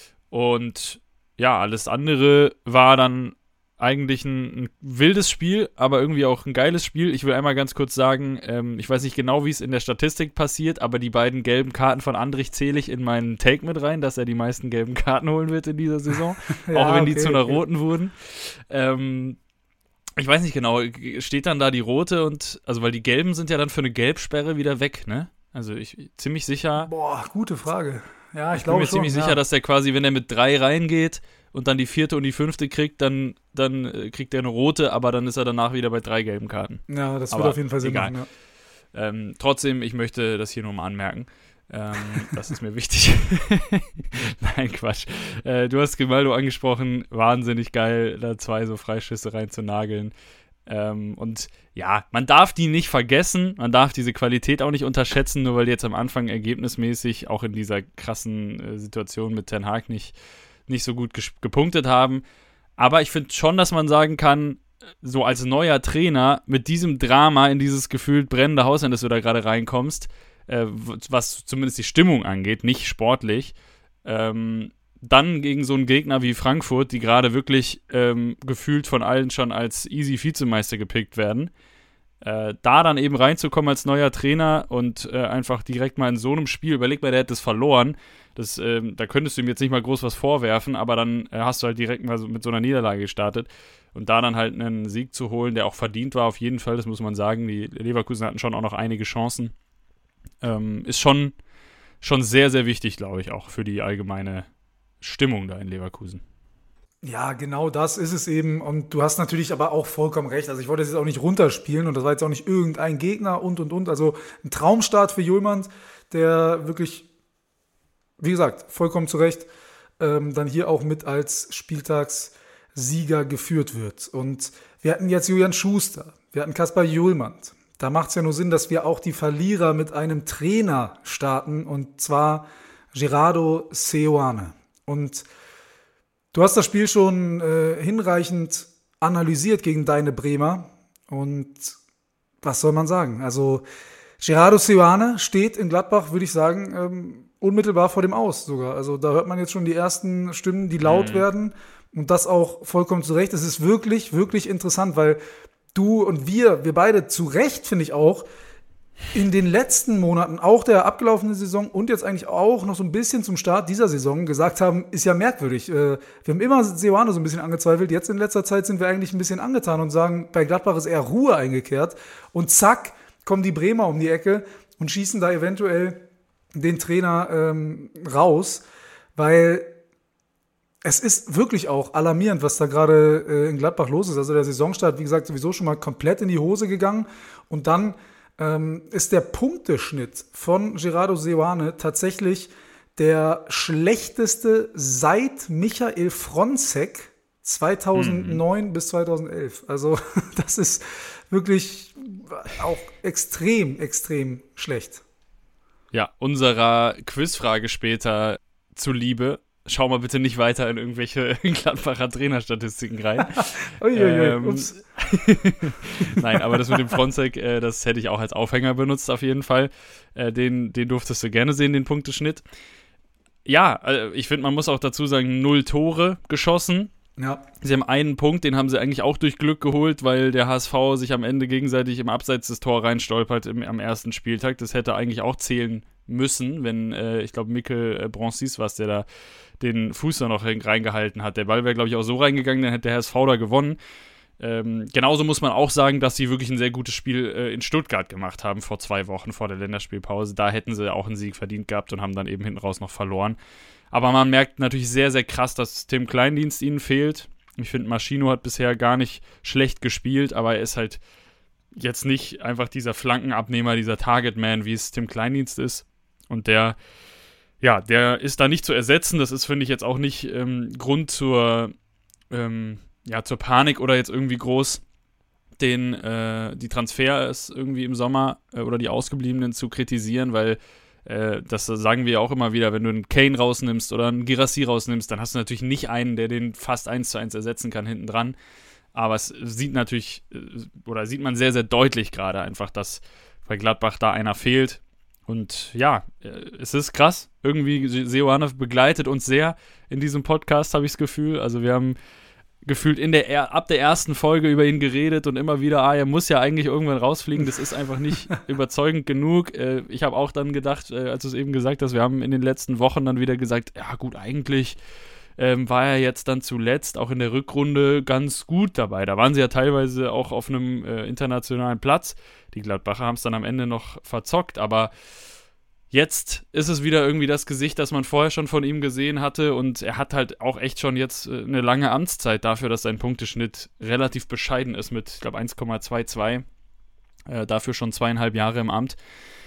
und ja, alles andere war dann eigentlich ein, ein wildes Spiel, aber irgendwie auch ein geiles Spiel. Ich will einmal ganz kurz sagen, ähm, ich weiß nicht genau, wie es in der Statistik passiert, aber die beiden gelben Karten von Andrich zähle ich in meinen Take mit rein, dass er die meisten gelben Karten holen wird in dieser Saison, ja, auch wenn okay, die zu einer okay. roten wurden. Ähm, Ich weiß nicht genau, steht dann da die rote und, also weil die gelben sind ja dann für eine Gelbsperre wieder weg, ne? Also ich ziemlich sicher. Boah, gute Frage. Ja, ich, ich glaube bin mir schon, ziemlich ja. sicher, dass der quasi, wenn er mit drei reingeht und dann die vierte und die fünfte kriegt, dann, dann kriegt er eine rote, aber dann ist er danach wieder bei drei gelben Karten. Ja, das aber wird auf jeden Fall Sinn egal. machen, ja. Ähm, trotzdem, ich möchte das hier nur mal anmerken. Ähm, das ist mir wichtig. Nein, Quatsch. Äh, du hast Grimaldo angesprochen, wahnsinnig geil, da zwei so Freischüsse rein zu nageln. Ähm, und ja, man darf die nicht vergessen, man darf diese Qualität auch nicht unterschätzen, nur weil die jetzt am Anfang ergebnismäßig auch in dieser krassen äh, Situation mit Ten Hag nicht, nicht so gut ges- gepunktet haben. Aber ich finde schon, dass man sagen kann, so als neuer Trainer mit diesem Drama in dieses gefühlt brennende Haus, in das du da gerade reinkommst, äh, was zumindest die Stimmung angeht, nicht sportlich, ähm, dann gegen so einen Gegner wie Frankfurt, die gerade wirklich ähm, gefühlt von allen schon als easy Vizemeister gepickt werden, äh, da dann eben reinzukommen als neuer Trainer und äh, einfach direkt mal in so einem Spiel, überleg mal, der hätte es verloren, das, äh, da könntest du ihm jetzt nicht mal groß was vorwerfen, aber dann äh, hast du halt direkt mal so mit so einer Niederlage gestartet und da dann halt einen Sieg zu holen, der auch verdient war auf jeden Fall, das muss man sagen, die Leverkusen hatten schon auch noch einige Chancen, ähm, ist schon, schon sehr, sehr wichtig, glaube ich, auch für die allgemeine Stimmung da in Leverkusen. Ja, genau das ist es eben. Und du hast natürlich aber auch vollkommen recht. Also ich wollte das jetzt auch nicht runterspielen und das war jetzt auch nicht irgendein Gegner und, und, und. Also ein Traumstart für Hjulmand, der wirklich, wie gesagt, vollkommen zu Recht ähm, dann hier auch mit als Spieltagssieger geführt wird. Und wir hatten jetzt Julian Schuster, wir hatten Kaspar Hjulmand. Da macht es ja nur Sinn, dass wir auch die Verlierer mit einem Trainer starten und zwar Gerardo Seoane. Und du hast das Spiel schon äh, hinreichend analysiert gegen deine Bremer. Und was soll man sagen? Also Gerardo Seoane steht in Gladbach, würde ich sagen, ähm, unmittelbar vor dem Aus sogar. Also da hört man jetzt schon die ersten Stimmen, die laut mhm. werden. Und das auch vollkommen zu Recht. Es ist wirklich, wirklich interessant, weil du und wir, wir beide zu Recht, finde ich auch, in den letzten Monaten, auch der abgelaufenen Saison und jetzt eigentlich auch noch so ein bisschen zum Start dieser Saison gesagt haben, ist ja merkwürdig. Wir haben immer Seoane so ein bisschen angezweifelt. Jetzt in letzter Zeit sind wir eigentlich ein bisschen angetan und sagen, bei Gladbach ist eher Ruhe eingekehrt. Und zack, kommen die Bremer um die Ecke und schießen da eventuell den Trainer ähm, raus, weil es ist wirklich auch alarmierend, was da gerade äh, in Gladbach los ist. Also der Saisonstart, wie gesagt, sowieso schon mal komplett in die Hose gegangen und dann ähm, ist der Punkteschnitt von Gerardo Seoane tatsächlich der schlechteste seit Michael Fronzek zweitausendneun mhm. bis zweitausendelf. Also das ist wirklich auch extrem, extrem schlecht. Ja, unserer Quizfrage später zuliebe, schau mal bitte nicht weiter in irgendwelche Gladbacher Trainerstatistiken rein. Uiuiui, ähm, ups. Nein, aber das mit dem Fronzek, äh, das hätte ich auch als Aufhänger benutzt auf jeden Fall. Äh, den, den durftest du gerne sehen, den Punkteschnitt. Ja, äh, ich finde, man muss auch dazu sagen, null Tore geschossen. Ja. Sie haben einen Punkt, den haben sie eigentlich auch durch Glück geholt, weil der H S V sich am Ende gegenseitig im Abseits des Tor reinstolpert im, am ersten Spieltag. Das hätte eigentlich auch zählen müssen, wenn, äh, ich glaube, Mikkel äh, Bronsis war es, der da den Fuß da noch reingehalten hat. Der Ball wäre, glaube ich, auch so reingegangen, dann hätte der H S V da gewonnen. Ähm, genauso muss man auch sagen, dass sie wirklich ein sehr gutes Spiel äh, in Stuttgart gemacht haben vor zwei Wochen, vor der Länderspielpause. Da hätten sie auch einen Sieg verdient gehabt und haben dann eben hinten raus noch verloren. Aber man merkt natürlich sehr, sehr krass, dass Tim Kleindienst ihnen fehlt. Ich finde, Maschino hat bisher gar nicht schlecht gespielt, aber er ist halt jetzt nicht einfach dieser Flankenabnehmer, dieser Targetman, wie es Tim Kleindienst ist. Und der, ja, der ist da nicht zu ersetzen. Das ist, finde ich, jetzt auch nicht ähm, Grund zur, ähm, ja, zur Panik oder jetzt irgendwie groß den, äh, die Transfers irgendwie im Sommer äh, oder die Ausgebliebenen zu kritisieren, weil das sagen wir ja auch immer wieder, wenn du einen Kane rausnimmst oder einen Girassi rausnimmst, dann hast du natürlich nicht einen, der den fast eins zu eins ersetzen kann hinten dran. Aber es sieht natürlich, oder sieht man sehr, sehr deutlich gerade einfach, dass bei Gladbach da einer fehlt. Und ja, es ist krass. Irgendwie, Seoane begleitet uns sehr in diesem Podcast, habe ich das Gefühl. Also wir haben gefühlt in der ab der ersten Folge über ihn geredet und immer wieder, ah, er muss ja eigentlich irgendwann rausfliegen, das ist einfach nicht überzeugend genug. Äh, ich habe auch dann gedacht, äh, als du es eben gesagt hast, wir haben in den letzten Wochen dann wieder gesagt, ja gut, eigentlich ähm, war er jetzt dann zuletzt auch in der Rückrunde ganz gut dabei. Da waren sie ja teilweise auch auf einem äh, internationalen Platz. Die Gladbacher haben es dann am Ende noch verzockt, aber jetzt ist es wieder irgendwie das Gesicht, das man vorher schon von ihm gesehen hatte, und er hat halt auch echt schon jetzt eine lange Amtszeit dafür, dass sein Punkteschnitt relativ bescheiden ist mit, ich glaube, eins Komma zweiundzwanzig. Äh, dafür schon zweieinhalb Jahre im Amt.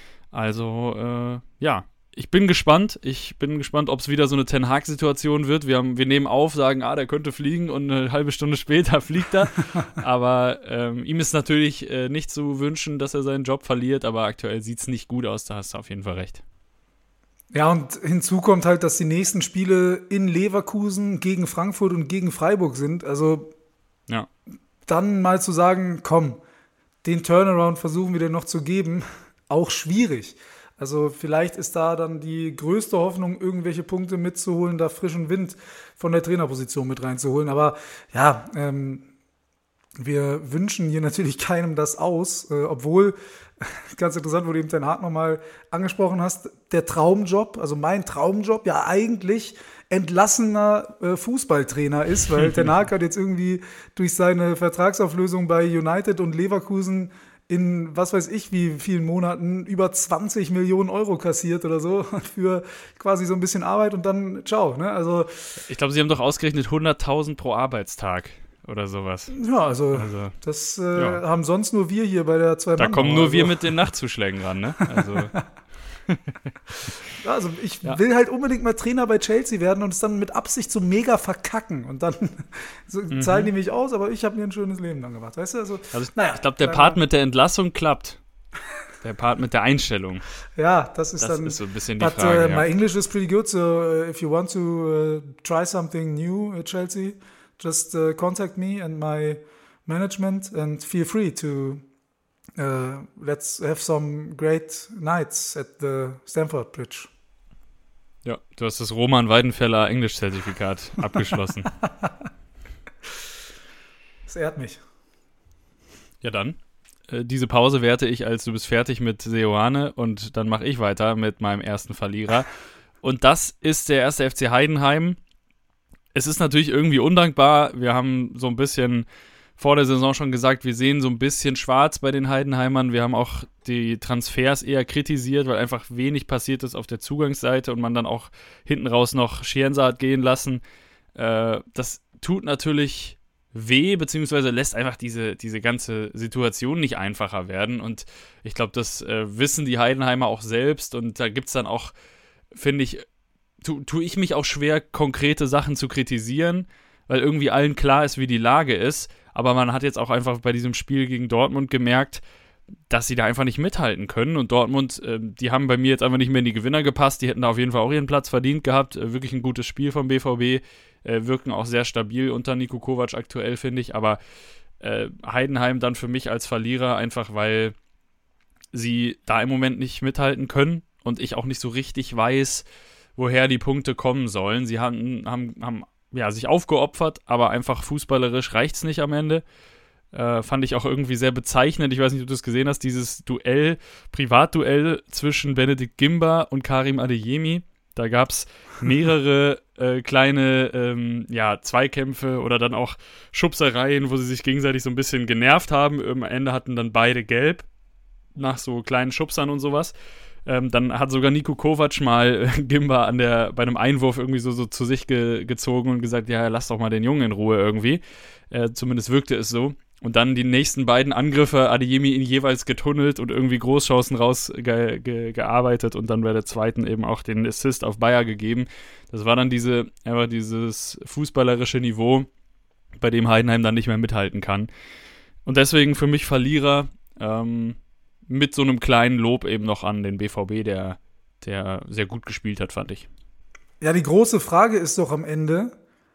Also, äh, ja, ich bin gespannt. Ich bin gespannt, ob es wieder so eine Ten Hag-Situation wird. Wir, haben, wir nehmen auf, sagen, ah, der könnte fliegen, und eine halbe Stunde später fliegt er. Aber ähm, ihm ist natürlich äh, nicht zu wünschen, dass er seinen Job verliert, aber aktuell sieht es nicht gut aus, da hast du auf jeden Fall recht. Ja, und hinzu kommt halt, dass die nächsten Spiele in Leverkusen gegen Frankfurt und gegen Freiburg sind. Also ja. Dann mal zu sagen, komm, den Turnaround versuchen wir dir noch zu geben, auch schwierig. Also vielleicht ist da dann die größte Hoffnung, irgendwelche Punkte mitzuholen, da frischen Wind von der Trainerposition mit reinzuholen. Aber ja, ähm, wir wünschen hier natürlich keinem das aus, äh, obwohl, ganz interessant, wo du eben Ten Hag nochmal angesprochen hast, der Traumjob, also mein Traumjob, ja eigentlich entlassener äh, Fußballtrainer ist, weil Ten Hag hat jetzt irgendwie durch seine Vertragsauflösung bei United und Leverkusen in, was weiß ich, wie vielen Monaten über zwanzig Millionen Euro kassiert oder so für quasi so ein bisschen Arbeit und dann ciao. Ne? Also, ich glaube, sie haben doch ausgerechnet hunderttausend pro Arbeitstag oder sowas. Ja, also, also das äh, ja. haben sonst nur wir hier bei der zwei Da Mann kommen nur also. wir mit den Nachtzuschlägen ran, ne? Also, also ich ja. will halt unbedingt mal Trainer bei Chelsea werden und es dann mit Absicht so mega verkacken. Und dann so mhm. zahlen die mich aus, aber ich habe mir ein schönes Leben dann gemacht. Weißt du? Also, also naja, ich glaube, der Part mit der Entlassung klappt. Der Part mit der Einstellung. Ja, das ist das dann. ist so ein bisschen die but, Frage. Uh, ja. My English is pretty good, so uh, if you want to uh, try something new at Chelsea, just uh, contact me and my management and feel free to uh, let's have some great nights at the Stamford Bridge. Ja, du hast das Roman Weidenfeller Englisch-Zertifikat abgeschlossen. Das ehrt mich. Ja, dann. Äh, diese Pause werte ich als du bist fertig mit Seoane, und dann mache ich weiter mit meinem ersten Verlierer. Und das ist der erste F C Heidenheim. Es ist natürlich irgendwie undankbar. Wir haben so ein bisschen vor der Saison schon gesagt, wir sehen so ein bisschen schwarz bei den Heidenheimern. Wir haben auch die Transfers eher kritisiert, weil einfach wenig passiert ist auf der Zugangsseite und man dann auch hinten raus noch Schiensa hat gehen lassen. Äh, das tut natürlich weh, beziehungsweise lässt einfach diese, diese ganze Situation nicht einfacher werden. Und ich glaube, das äh, wissen die Heidenheimer auch selbst. Und da gibt es dann auch, finde ich, tu, tue ich mich auch schwer, konkrete Sachen zu kritisieren, weil irgendwie allen klar ist, wie die Lage ist. Aber man hat jetzt auch einfach bei diesem Spiel gegen Dortmund gemerkt, dass sie da einfach nicht mithalten können. Und Dortmund, äh, die haben bei mir jetzt einfach nicht mehr in die Gewinner gepasst. Die hätten da auf jeden Fall auch ihren Platz verdient gehabt. Äh, wirklich ein gutes Spiel vom B V B. Äh, wirken auch sehr stabil unter Niko Kovac aktuell, finde ich. Aber äh, Heidenheim dann für mich als Verlierer, einfach weil sie da im Moment nicht mithalten können und ich auch nicht so richtig weiß, woher die Punkte kommen sollen. Sie haben, haben, haben ja, sich aufgeopfert, aber einfach fußballerisch reicht es nicht am Ende. Äh, fand ich auch irgendwie sehr bezeichnend. Ich weiß nicht, ob du das gesehen hast, dieses Duell, Privatduell zwischen Benedikt Gimba und Karim Adeyemi. Da gab es mehrere äh, kleine ähm, ja, Zweikämpfe oder dann auch Schubsereien, wo sie sich gegenseitig so ein bisschen genervt haben. Am Ende hatten dann beide gelb nach so kleinen Schubsern und sowas. Ähm, dann hat sogar Niko Kovac mal äh, Gimba an der, bei einem Einwurf irgendwie so, so zu sich ge- gezogen und gesagt, ja, lass doch mal den Jungen in Ruhe irgendwie. Äh, zumindest wirkte es so. Und dann die nächsten beiden Angriffe, Adeyemi ihn jeweils getunnelt und irgendwie Großchancen rausgearbeitet ge- und dann bei der zweiten eben auch den Assist auf Bayer gegeben. Das war dann diese, einfach dieses fußballerische Niveau, bei dem Heidenheim dann nicht mehr mithalten kann. Und deswegen für mich Verlierer, ähm, mit so einem kleinen Lob eben noch an den B V B, der, der sehr gut gespielt hat, fand ich. Ja, die große Frage ist doch am Ende,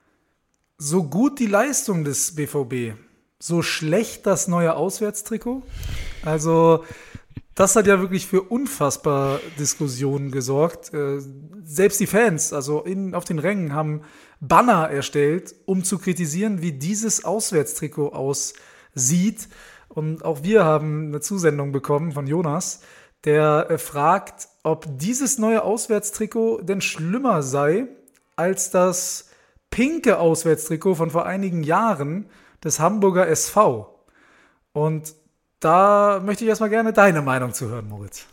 so gut die Leistung des B V B, so schlecht das neue Auswärtstrikot? Also das hat ja wirklich für unfassbar Diskussionen gesorgt. Äh, selbst die Fans, also in, auf den Rängen, haben Banner erstellt, um zu kritisieren, wie dieses Auswärtstrikot aussieht. Und auch wir haben eine Zusendung bekommen von Jonas, der äh, fragt, ob dieses neue Auswärtstrikot denn schlimmer sei als das pinke Auswärtstrikot von vor einigen Jahren des Hamburger S V. Und da möchte ich erstmal gerne deine Meinung zu hören, Moritz.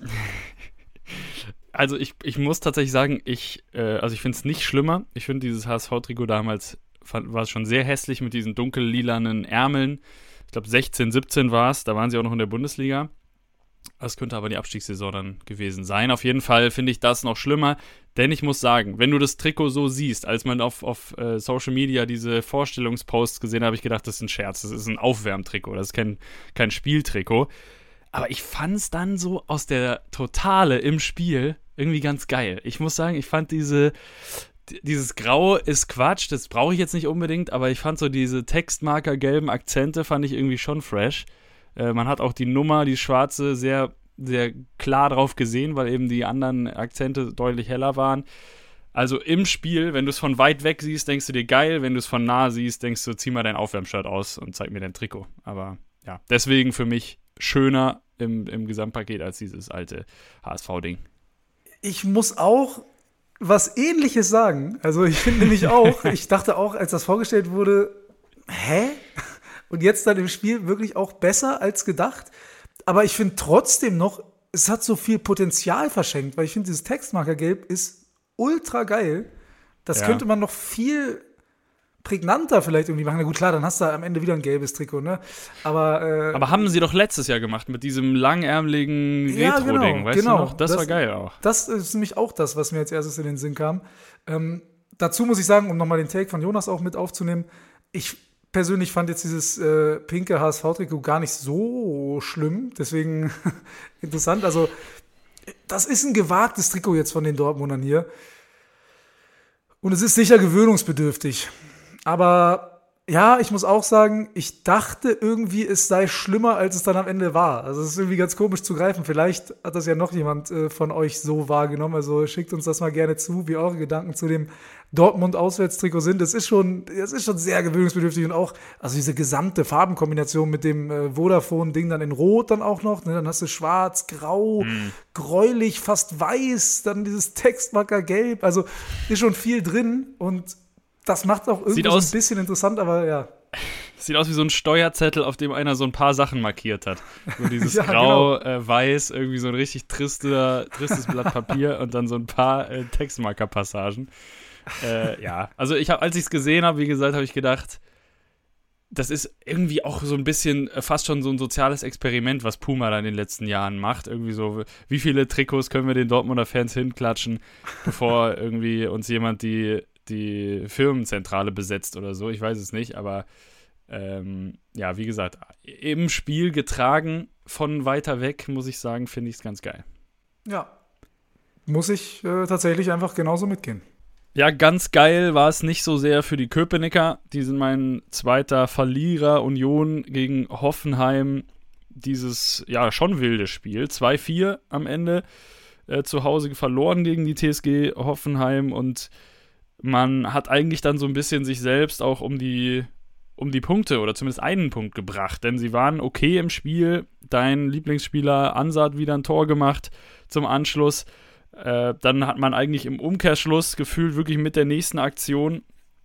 Also ich, ich muss tatsächlich sagen, ich, äh, also ich finde es nicht schlimmer. Ich finde dieses H S V-Trikot damals fand, war schon sehr hässlich mit diesen dunkellilanen Ärmeln. Ich glaube sechzehn, siebzehn war es, da waren sie auch noch in der Bundesliga. Das könnte aber die Abstiegssaison dann gewesen sein. Auf jeden Fall finde ich das noch schlimmer, denn ich muss sagen, wenn du das Trikot so siehst, als man auf, auf äh, Social Media diese Vorstellungsposts gesehen hat, habe ich gedacht, das ist ein Scherz, das ist ein Aufwärmtrikot, das ist kein, kein Spieltrikot. Aber ich fand es dann so aus der Totale im Spiel irgendwie ganz geil. Ich muss sagen, ich fand diese... Dieses Grau ist Quatsch, das brauche ich jetzt nicht unbedingt, aber ich fand so diese Textmarker gelben Akzente fand ich irgendwie schon fresh. Äh, man hat auch die Nummer, die schwarze, sehr, sehr klar drauf gesehen, weil eben die anderen Akzente deutlich heller waren. Also im Spiel, wenn du es von weit weg siehst, denkst du dir geil, wenn du es von nah siehst, denkst du, zieh mal dein Aufwärmshirt aus und zeig mir dein Trikot. Aber ja, deswegen für mich schöner im, im Gesamtpaket als dieses alte H S V-Ding. Ich muss auch was Ähnliches sagen. Also ich finde nämlich auch, ich dachte auch, als das vorgestellt wurde, hä? Und jetzt dann im Spiel wirklich auch besser als gedacht. Aber ich finde trotzdem noch, es hat so viel Potenzial verschenkt, weil ich finde, dieses Textmarkergelb ist ultra geil. Das ja. könnte man noch viel prägnanter vielleicht irgendwie machen. Na gut, klar, dann hast du am Ende wieder ein gelbes Trikot, ne? Aber, äh, Aber haben sie doch letztes Jahr gemacht mit diesem langärmeligen ja, Retro-Ding, genau, weißt genau. du noch? Das, das war geil auch. Das ist nämlich auch das, was mir als erstes in den Sinn kam. Ähm, dazu muss ich sagen, um nochmal den Take von Jonas auch mit aufzunehmen, ich persönlich fand jetzt dieses äh, pinke H S V-Trikot gar nicht so schlimm, deswegen interessant. Also das ist ein gewagtes Trikot jetzt von den Dortmundern hier und es ist sicher gewöhnungsbedürftig. Aber ja, ich muss auch sagen, ich dachte irgendwie, es sei schlimmer, als es dann am Ende war. Also es ist irgendwie ganz komisch zu greifen. Vielleicht hat das ja noch jemand äh, von euch so wahrgenommen. Also schickt uns das mal gerne zu, wie eure Gedanken zu dem Dortmund-Auswärtstrikot sind. Das ist schon, das ist schon sehr gewöhnungsbedürftig und auch, also diese gesamte Farbenkombination mit dem äh, Vodafone-Ding dann in Rot dann auch noch. Ne? Dann hast du schwarz, grau, mm. gräulich, fast weiß, dann dieses Textmarker gelb. Also ist schon viel drin und das macht auch irgendwie so ein bisschen interessant, aber ja. Sieht aus wie so ein Steuerzettel, auf dem einer so ein paar Sachen markiert hat. So dieses ja, Grau, genau. äh, Weiß, irgendwie so ein richtig trister, tristes Blatt Papier und dann so ein paar äh, Textmarker-Passagen. Äh, ja, also ich habe, als ich es gesehen habe, wie gesagt, habe ich gedacht, das ist irgendwie auch so ein bisschen fast schon so ein soziales Experiment, was Puma da in den letzten Jahren macht. Irgendwie so, wie viele Trikots können wir den Dortmunder Fans hinklatschen, bevor irgendwie uns jemand die, die Firmenzentrale besetzt oder so. Ich weiß es nicht, aber ähm, ja, wie gesagt, im Spiel getragen von weiter weg, muss ich sagen, finde ich es ganz geil. Ja, muss ich äh, tatsächlich einfach genauso mitgehen. Ja, ganz geil war es nicht so sehr für die Köpenicker. Die sind mein zweiter Verlierer. Union gegen Hoffenheim. Dieses, ja, schon wilde Spiel. zwei vier am Ende. Äh, zu Hause verloren gegen die T S G Hoffenheim. Und man hat eigentlich dann so ein bisschen sich selbst auch um die, um die Punkte oder zumindest einen Punkt gebracht. Denn sie waren okay im Spiel. Dein Lieblingsspieler Ansah hat wieder ein Tor gemacht zum Anschluss. Äh, dann hat man eigentlich im Umkehrschluss gefühlt wirklich mit der nächsten Aktion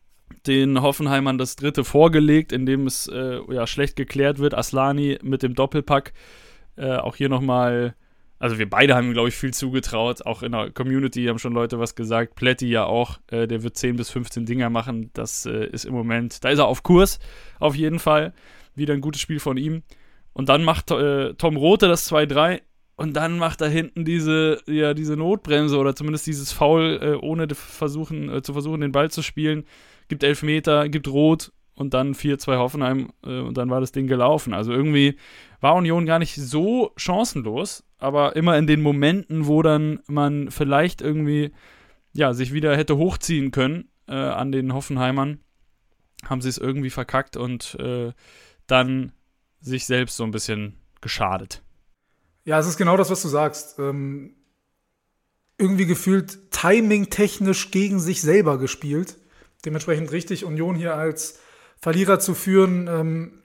den Hoffenheimern das dritte vorgelegt, indem es äh, ja, schlecht geklärt wird. Aslani mit dem Doppelpack. Äh, auch hier nochmal, also wir beide haben ihm, glaube ich, viel zugetraut. Auch in der Community haben schon Leute was gesagt. Plätti ja auch, äh, der wird zehn bis fünfzehn Dinger machen. Das äh, ist im Moment, da ist er auf Kurs, auf jeden Fall. Wieder ein gutes Spiel von ihm. Und dann macht äh, Tom Rothe das zwei drei. Und dann macht er hinten diese, ja, diese Notbremse oder zumindest dieses Foul, äh, ohne versuchen, äh, zu versuchen, den Ball zu spielen. Gibt Elfmeter, gibt Rot und dann vier zwei Hoffenheim äh, und dann war das Ding gelaufen. Also irgendwie war Union gar nicht so chancenlos, aber immer in den Momenten, wo dann man vielleicht irgendwie ja, sich wieder hätte hochziehen können äh, an den Hoffenheimern, haben sie es irgendwie verkackt und äh, dann sich selbst so ein bisschen geschadet. Ja, es ist genau das, was du sagst. Ähm, irgendwie gefühlt timing-technisch gegen sich selber gespielt. Dementsprechend richtig, Union hier als Verlierer zu führen. Ähm,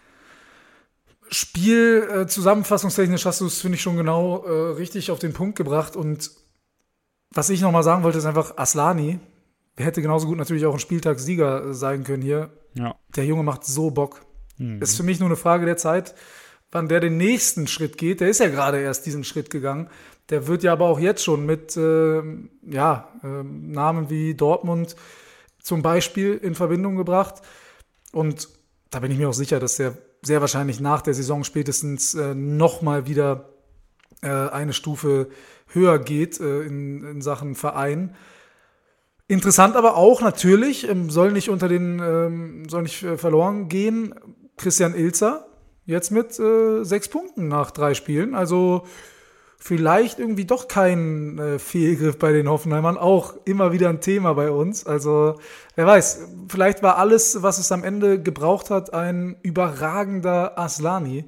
Spiel äh, zusammenfassungstechnisch hast du es, finde ich, schon genau äh, richtig auf den Punkt gebracht. Und was ich nochmal sagen wollte, ist einfach Aslani. Der hätte genauso gut natürlich auch ein Spieltagssieger sein können hier. Ja. Der Junge macht so Bock. Mhm. Ist für mich nur eine Frage der Zeit, wann der den nächsten Schritt geht. Der ist ja gerade erst diesen Schritt gegangen. Der wird ja aber auch jetzt schon mit äh, ja, äh, Namen wie Dortmund zum Beispiel in Verbindung gebracht. Und da bin ich mir auch sicher, dass der sehr wahrscheinlich nach der Saison spätestens äh, nochmal wieder äh, eine Stufe höher geht äh, in, in Sachen Verein. Interessant aber auch natürlich, ähm, soll nicht unter den, ähm, soll nicht äh, verloren gehen, Christian Ilzer. Jetzt mit äh, sechs Punkten nach drei Spielen. Also vielleicht irgendwie doch kein äh, Fehlgriff bei den Hoffenheimern. Auch immer wieder ein Thema bei uns. Also wer weiß, vielleicht war alles, was es am Ende gebraucht hat, ein überragender Aslani,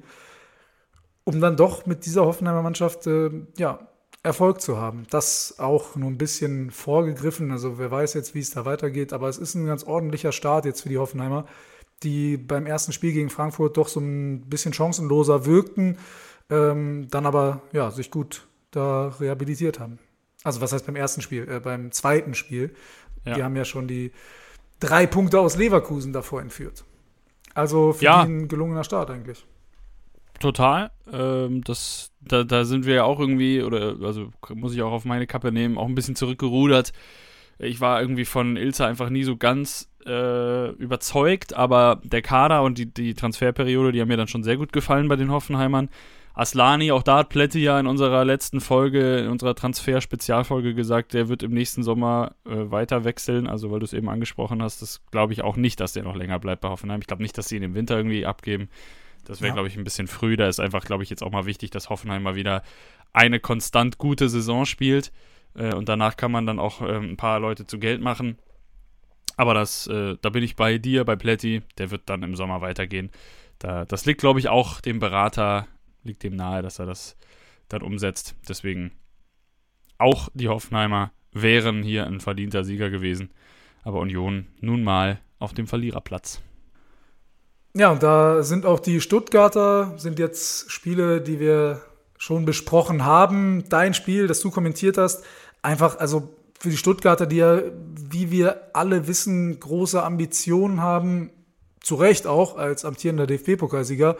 um dann doch mit dieser Hoffenheimer Mannschaft äh, ja, Erfolg zu haben. Das auch nur ein bisschen vorgegriffen. Also wer weiß jetzt, wie es da weitergeht. Aber es ist ein ganz ordentlicher Start jetzt für die Hoffenheimer, die beim ersten Spiel gegen Frankfurt doch so ein bisschen chancenloser wirkten, ähm, dann aber ja, sich gut da rehabilitiert haben. Also was heißt beim ersten Spiel? Äh, beim zweiten Spiel. Ja. Die haben ja schon die drei Punkte aus Leverkusen davor entführt. Also für ja. die ein gelungener Start eigentlich. Total. Ähm, das, da, da sind wir ja auch irgendwie, oder also muss ich auch auf meine Kappe nehmen, auch ein bisschen zurückgerudert. Ich war irgendwie von Ilzer einfach nie so ganz äh, überzeugt, aber der Kader und die, die Transferperiode, die haben mir dann schon sehr gut gefallen bei den Hoffenheimern. Aslani, auch da hat Plätti ja in unserer letzten Folge, in unserer Transfer-Spezialfolge gesagt, der wird im nächsten Sommer äh, weiter wechseln, also weil du es eben angesprochen hast, das glaube ich auch nicht, dass der noch länger bleibt bei Hoffenheim. Ich glaube nicht, dass sie ihn im Winter irgendwie abgeben. Das wäre, ja. glaube ich, ein bisschen früh. Da ist einfach, glaube ich, jetzt auch mal wichtig, dass Hoffenheim mal wieder eine konstant gute Saison spielt. Äh, und danach kann man dann auch äh, ein paar Leute zu Geld machen. Aber das, äh, da bin ich bei dir, bei Plätti. Der wird dann im Sommer weitergehen. Da, das liegt, glaube ich, auch dem Berater, liegt dem nahe, dass er das dann umsetzt. Deswegen auch die Hoffenheimer wären hier ein verdienter Sieger gewesen. Aber Union nun mal auf dem Verliererplatz. Ja, und da sind auch die Stuttgarter, sind jetzt Spiele, die wir schon besprochen haben. Dein Spiel, das du kommentiert hast, einfach, also für die Stuttgarter, die ja, wie wir alle wissen, große Ambitionen haben, zu Recht auch als amtierender D F B-Pokalsieger,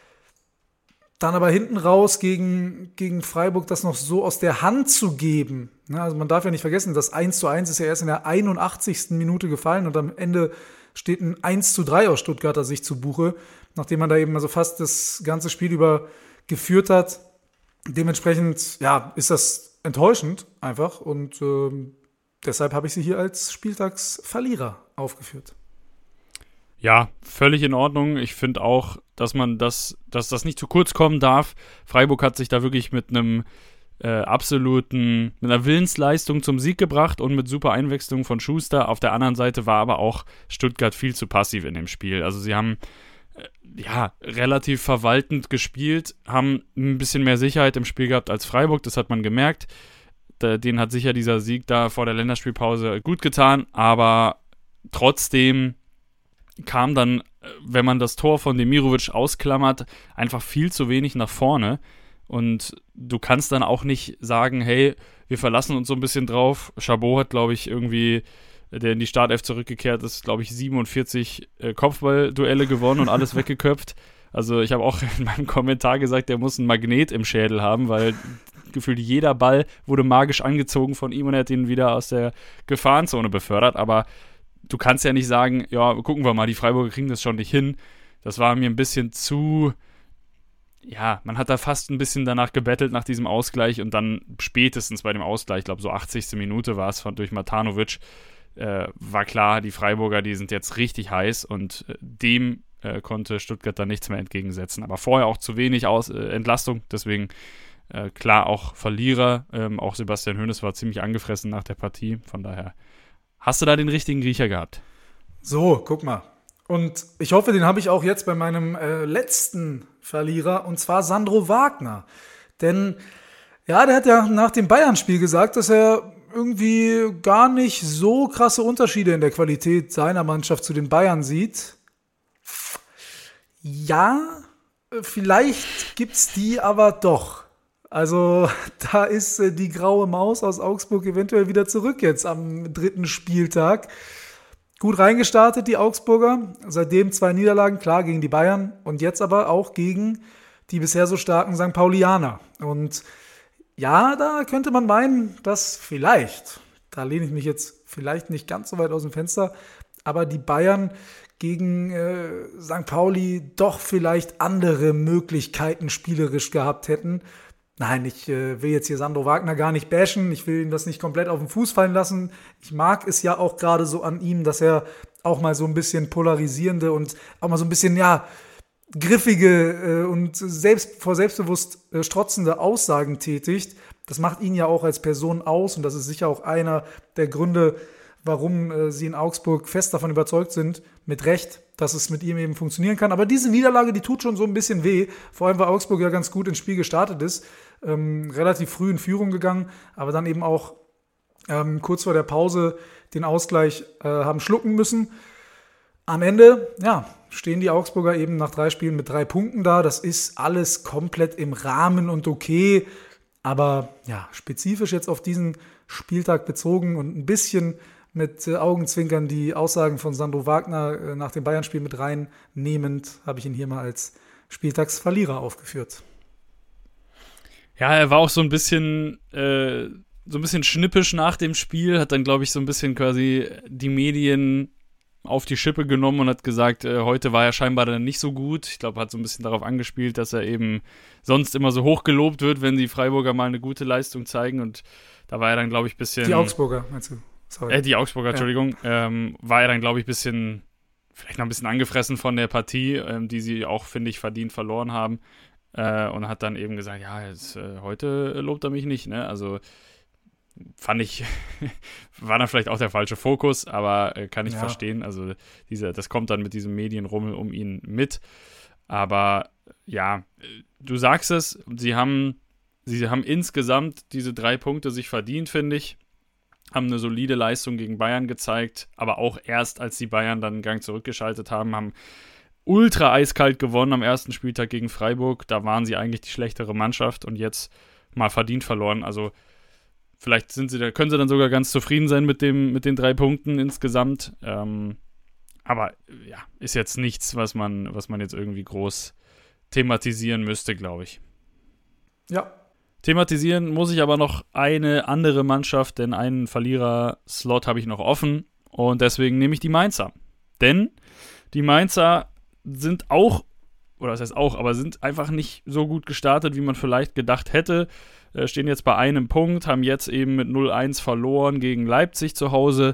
dann aber hinten raus gegen, gegen Freiburg das noch so aus der Hand zu geben. Ne? Also man darf ja nicht vergessen, das eins zu eins ist ja erst in der einundachtzigsten Minute gefallen und am Ende steht ein eins zu drei aus Stuttgarter Sicht zu Buche, nachdem man da eben also fast das ganze Spiel über geführt hat. Dementsprechend, ja, ist das enttäuschend einfach und ähm, deshalb habe ich sie hier als Spieltagsverlierer aufgeführt. Ja, völlig in Ordnung. Ich finde auch, dass man das, dass das nicht zu kurz kommen darf. Freiburg hat sich da wirklich mit einem äh, absoluten, mit einer Willensleistung zum Sieg gebracht und mit super Einwechslung von Schuster. Auf der anderen Seite war aber auch Stuttgart viel zu passiv in dem Spiel. Also sie haben äh, ja relativ verwaltend gespielt, haben ein bisschen mehr Sicherheit im Spiel gehabt als Freiburg. Das hat man gemerkt. Den hat sicher dieser Sieg da vor der Länderspielpause gut getan, aber trotzdem kam dann, wenn man das Tor von Demirovic ausklammert, einfach viel zu wenig nach vorne. Und du kannst dann auch nicht sagen, hey, wir verlassen uns so ein bisschen drauf. Chabot hat, glaube ich, irgendwie, der in die Startelf zurückgekehrt ist, glaube ich, siebenundvierzig äh, Kopfballduelle gewonnen und alles weggeköpft. Also ich habe auch in meinem Kommentar gesagt, der muss ein Magnet im Schädel haben, weil gefühlt jeder Ball wurde magisch angezogen von ihm und er hat ihn wieder aus der Gefahrenzone befördert. Aber du kannst ja nicht sagen, ja, gucken wir mal, die Freiburger kriegen das schon nicht hin. Das war mir ein bisschen zu, ja, man hat da fast ein bisschen danach gebettelt nach diesem Ausgleich und dann spätestens bei dem Ausgleich, ich glaube so achtzigste Minute war es von, durch Matanovic, äh, war klar, die Freiburger, die sind jetzt richtig heiß und äh, dem äh, konnte Stuttgart dann nichts mehr entgegensetzen. Aber vorher auch zu wenig Aus, äh, Entlastung, deswegen äh, klar auch Verlierer. Ähm, auch Sebastian Hoeneß war ziemlich angefressen nach der Partie, von daher hast du da den richtigen Riecher gehabt? So, guck mal. Und ich hoffe, den habe ich auch jetzt bei meinem äh, letzten Verlierer, und zwar Sandro Wagner. Denn, ja, der hat ja nach dem Bayern-Spiel gesagt, dass er irgendwie gar nicht so krasse Unterschiede in der Qualität seiner Mannschaft zu den Bayern sieht. Ja, vielleicht gibt's die aber doch. Also da ist äh, die graue Maus aus Augsburg eventuell wieder zurück jetzt am dritten Spieltag. Gut reingestartet, die Augsburger. Seitdem zwei Niederlagen, klar, gegen die Bayern und jetzt aber auch gegen die bisher so starken Sankt Paulianer. Und ja, da könnte man meinen, dass vielleicht, da lehne ich mich jetzt vielleicht nicht ganz so weit aus dem Fenster, aber die Bayern gegen äh, Sankt Pauli doch vielleicht andere Möglichkeiten spielerisch gehabt hätten. Nein, ich äh, will jetzt hier Sandro Wagner gar nicht bashen. Ich will ihm das nicht komplett auf den Fuß fallen lassen. Ich mag es ja auch gerade so an ihm, dass er auch mal so ein bisschen polarisierende und auch mal so ein bisschen, ja, griffige äh, und selbst vor selbstbewusst äh, strotzende Aussagen tätigt. Das macht ihn ja auch als Person aus und das ist sicher auch einer der Gründe, warum äh, sie in Augsburg fest davon überzeugt sind, mit Recht, dass es mit ihm eben funktionieren kann. Aber diese Niederlage, die tut schon so ein bisschen weh, vor allem weil Augsburg ja ganz gut ins Spiel gestartet ist, ähm, relativ früh in Führung gegangen, aber dann eben auch ähm, kurz vor der Pause den Ausgleich äh, haben schlucken müssen. Am Ende, ja, stehen die Augsburger eben nach drei Spielen mit drei Punkten da. Das ist alles komplett im Rahmen und okay, aber ja, spezifisch jetzt auf diesen Spieltag bezogen und ein bisschen mit äh, Augenzwinkern die Aussagen von Sandro Wagner äh, nach dem Bayern-Spiel mit reinnehmend, habe ich ihn hier mal als Spieltagsverlierer aufgeführt. Ja, er war auch so ein bisschen äh, so ein bisschen schnippisch nach dem Spiel, hat dann, glaube ich, so ein bisschen quasi die Medien auf die Schippe genommen und hat gesagt, äh, heute war er scheinbar dann nicht so gut. Ich glaube, hat so ein bisschen darauf angespielt, dass er eben sonst immer so hoch gelobt wird, wenn die Freiburger mal eine gute Leistung zeigen und da war er dann, glaube ich, ein bisschen... Die Augsburger, meinst du? Sorry. Äh, die Augsburger, Entschuldigung. Ja. Ähm, war er dann, glaube ich, ein bisschen, vielleicht noch ein bisschen angefressen von der Partie, ähm, die sie auch, finde ich, verdient verloren haben. Äh, und hat dann eben gesagt, ja, jetzt, äh, heute lobt er mich nicht, ne? Also fand ich, war dann vielleicht auch der falsche Fokus, aber äh, kann ich ja verstehen. Also diese, das kommt dann mit diesem Medienrummel um ihn mit. Aber ja, du sagst es, sie haben, sie haben insgesamt diese drei Punkte sich verdient, finde ich. Haben eine solide Leistung gegen Bayern gezeigt, aber auch erst, als die Bayern dann einen Gang zurückgeschaltet haben, haben ultra eiskalt gewonnen am ersten Spieltag gegen Freiburg. Da waren sie eigentlich die schlechtere Mannschaft und jetzt mal verdient verloren. Also vielleicht sind sie da, können sie dann sogar ganz zufrieden sein mit dem, mit den drei Punkten insgesamt. Ähm, aber ja, ist jetzt nichts, was man, was man jetzt irgendwie groß thematisieren müsste, glaube ich. Ja. Thematisieren muss ich aber noch eine andere Mannschaft, denn einen Verlierer-Slot habe ich noch offen und deswegen nehme ich die Mainzer. Denn die Mainzer sind auch, oder das heißt auch, aber sind einfach nicht so gut gestartet, wie man vielleicht gedacht hätte. Äh, stehen jetzt bei einem Punkt, haben jetzt eben mit null eins verloren gegen Leipzig zu Hause.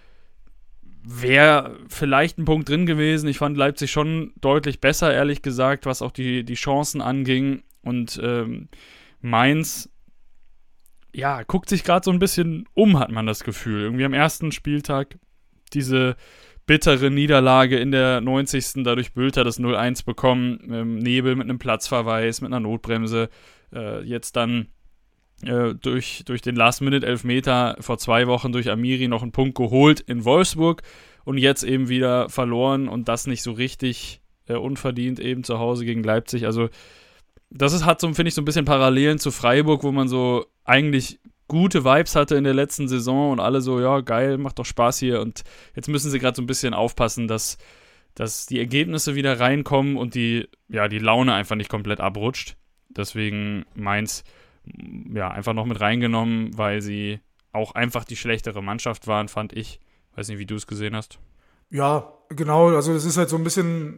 Wäre vielleicht ein Punkt drin gewesen. Ich fand Leipzig schon deutlich besser, ehrlich gesagt, was auch die, die Chancen anging. Und ähm, Mainz, ja, guckt sich gerade so ein bisschen um, hat man das Gefühl. Irgendwie am ersten Spieltag diese bittere Niederlage in der neunzigsten dadurch Bülter das null eins bekommen, ähm, Nebel mit einem Platzverweis, mit einer Notbremse, äh, jetzt dann äh, durch, durch den Last-Minute-Elfmeter vor zwei Wochen durch Amiri noch einen Punkt geholt in Wolfsburg und jetzt eben wieder verloren und das nicht so richtig äh, unverdient eben zu Hause gegen Leipzig. Also das ist, hat so, finde ich, so ein bisschen Parallelen zu Freiburg, wo man so eigentlich gute Vibes hatte in der letzten Saison und alle so, ja, geil, macht doch Spaß hier. Und jetzt müssen sie gerade so ein bisschen aufpassen, dass, dass die Ergebnisse wieder reinkommen und die, ja, die Laune einfach nicht komplett abrutscht. Deswegen Mainz, ja, einfach noch mit reingenommen, weil sie auch einfach die schlechtere Mannschaft waren, fand ich. Weiß nicht, wie du es gesehen hast. Ja, genau. Also es ist halt so ein bisschen,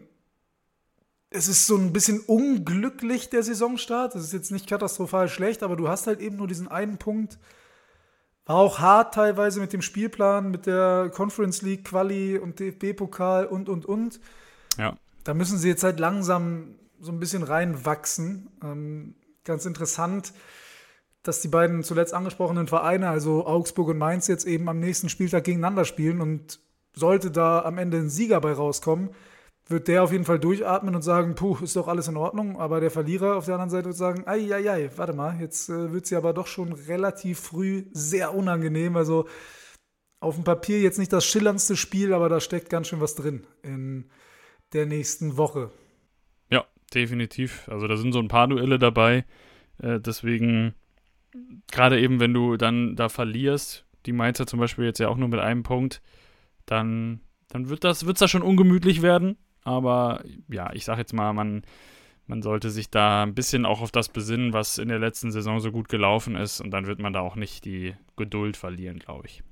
es ist so ein bisschen unglücklich, der Saisonstart. Es ist jetzt nicht katastrophal schlecht, aber du hast halt eben nur diesen einen Punkt. War auch hart teilweise mit dem Spielplan, mit der Conference League Quali und D F B-Pokal und, und, und. Ja. Da müssen sie jetzt halt langsam so ein bisschen reinwachsen. Ähm, ganz interessant, dass die beiden zuletzt angesprochenen Vereine, also Augsburg und Mainz, jetzt eben am nächsten Spieltag gegeneinander spielen. Und sollte da am Ende ein Sieger bei rauskommen, wird der auf jeden Fall durchatmen und sagen, puh, ist doch alles in Ordnung. Aber der Verlierer auf der anderen Seite wird sagen, ei, ei, ei, warte mal, jetzt äh, wird sie aber doch schon relativ früh sehr unangenehm. Also auf dem Papier jetzt nicht das schillerndste Spiel, aber da steckt ganz schön was drin in der nächsten Woche. Ja, definitiv. Also da sind so ein paar Duelle dabei. Äh, deswegen, gerade eben, wenn du dann da verlierst, die Mainzer zum Beispiel jetzt ja auch nur mit einem Punkt, dann, dann wird das, wird's da schon ungemütlich werden. Aber ja, ich sag jetzt mal, man, man sollte sich da ein bisschen auch auf das besinnen, was in der letzten Saison so gut gelaufen ist. Und dann wird man da auch nicht die Geduld verlieren, glaube ich.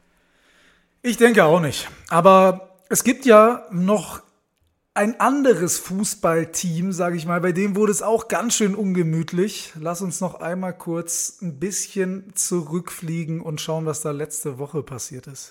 Ich denke auch nicht. Aber es gibt ja noch ein anderes Fußballteam, sage ich mal, bei dem wurde es auch ganz schön ungemütlich. Lass uns noch einmal kurz ein bisschen zurückfliegen und schauen, was da letzte Woche passiert ist.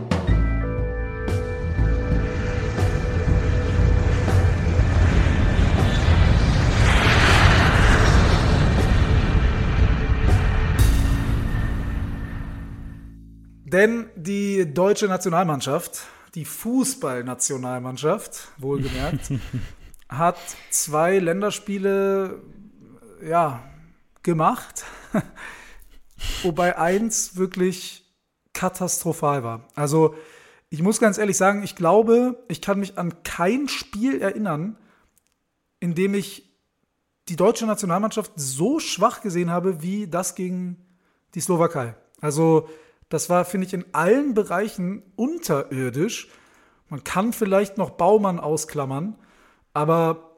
Denn die deutsche Nationalmannschaft, die Fußballnationalmannschaft, wohlgemerkt, hat zwei Länderspiele ja, gemacht, wobei eins wirklich katastrophal war. Also ich muss ganz ehrlich sagen, ich glaube, ich kann mich an kein Spiel erinnern, in dem ich die deutsche Nationalmannschaft so schwach gesehen habe, wie das gegen die Slowakei. Also das war, finde ich, in allen Bereichen unterirdisch. Man kann vielleicht noch Baumann ausklammern, aber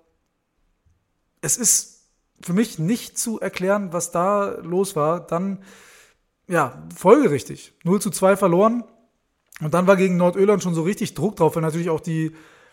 es ist für mich nicht zu erklären, was da los war. Dann, ja, folgerichtig. null zu zwei verloren. Und dann war gegen Nordirland schon so richtig Druck drauf, weil natürlich auch die,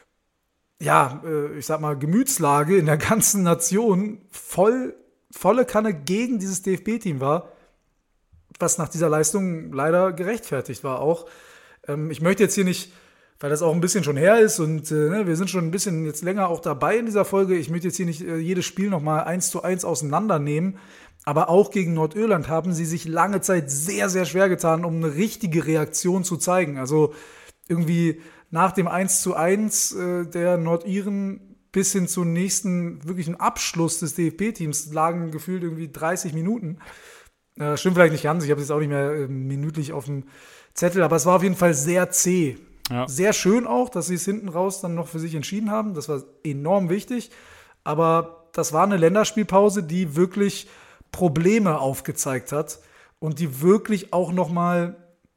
ja, ich sag mal, Gemütslage in der ganzen Nation voll, volle Kanne gegen dieses D F B-Team war, was nach dieser Leistung leider gerechtfertigt war auch. Ähm, ich möchte jetzt hier nicht, weil das auch ein bisschen schon her ist und äh, ne, wir sind schon ein bisschen jetzt länger auch dabei in dieser Folge, ich möchte jetzt hier nicht äh, jedes Spiel nochmal eins zu eins auseinandernehmen, aber auch gegen Nordirland haben sie sich lange Zeit sehr, sehr schwer getan, um eine richtige Reaktion zu zeigen. Also irgendwie nach dem eins zu eins äh, der Nordiren bis hin zum nächsten wirklichen Abschluss des D F B-Teams lagen gefühlt irgendwie dreißig Minuten. Äh, stimmt vielleicht nicht ganz, ich habe es jetzt auch nicht mehr äh, minütlich auf dem Zettel, aber es war auf jeden Fall sehr zäh. Ja. Sehr schön auch, dass sie es hinten raus dann noch für sich entschieden haben. Das war enorm wichtig. Aber das war eine Länderspielpause, die wirklich Probleme aufgezeigt hat und die wirklich auch nochmal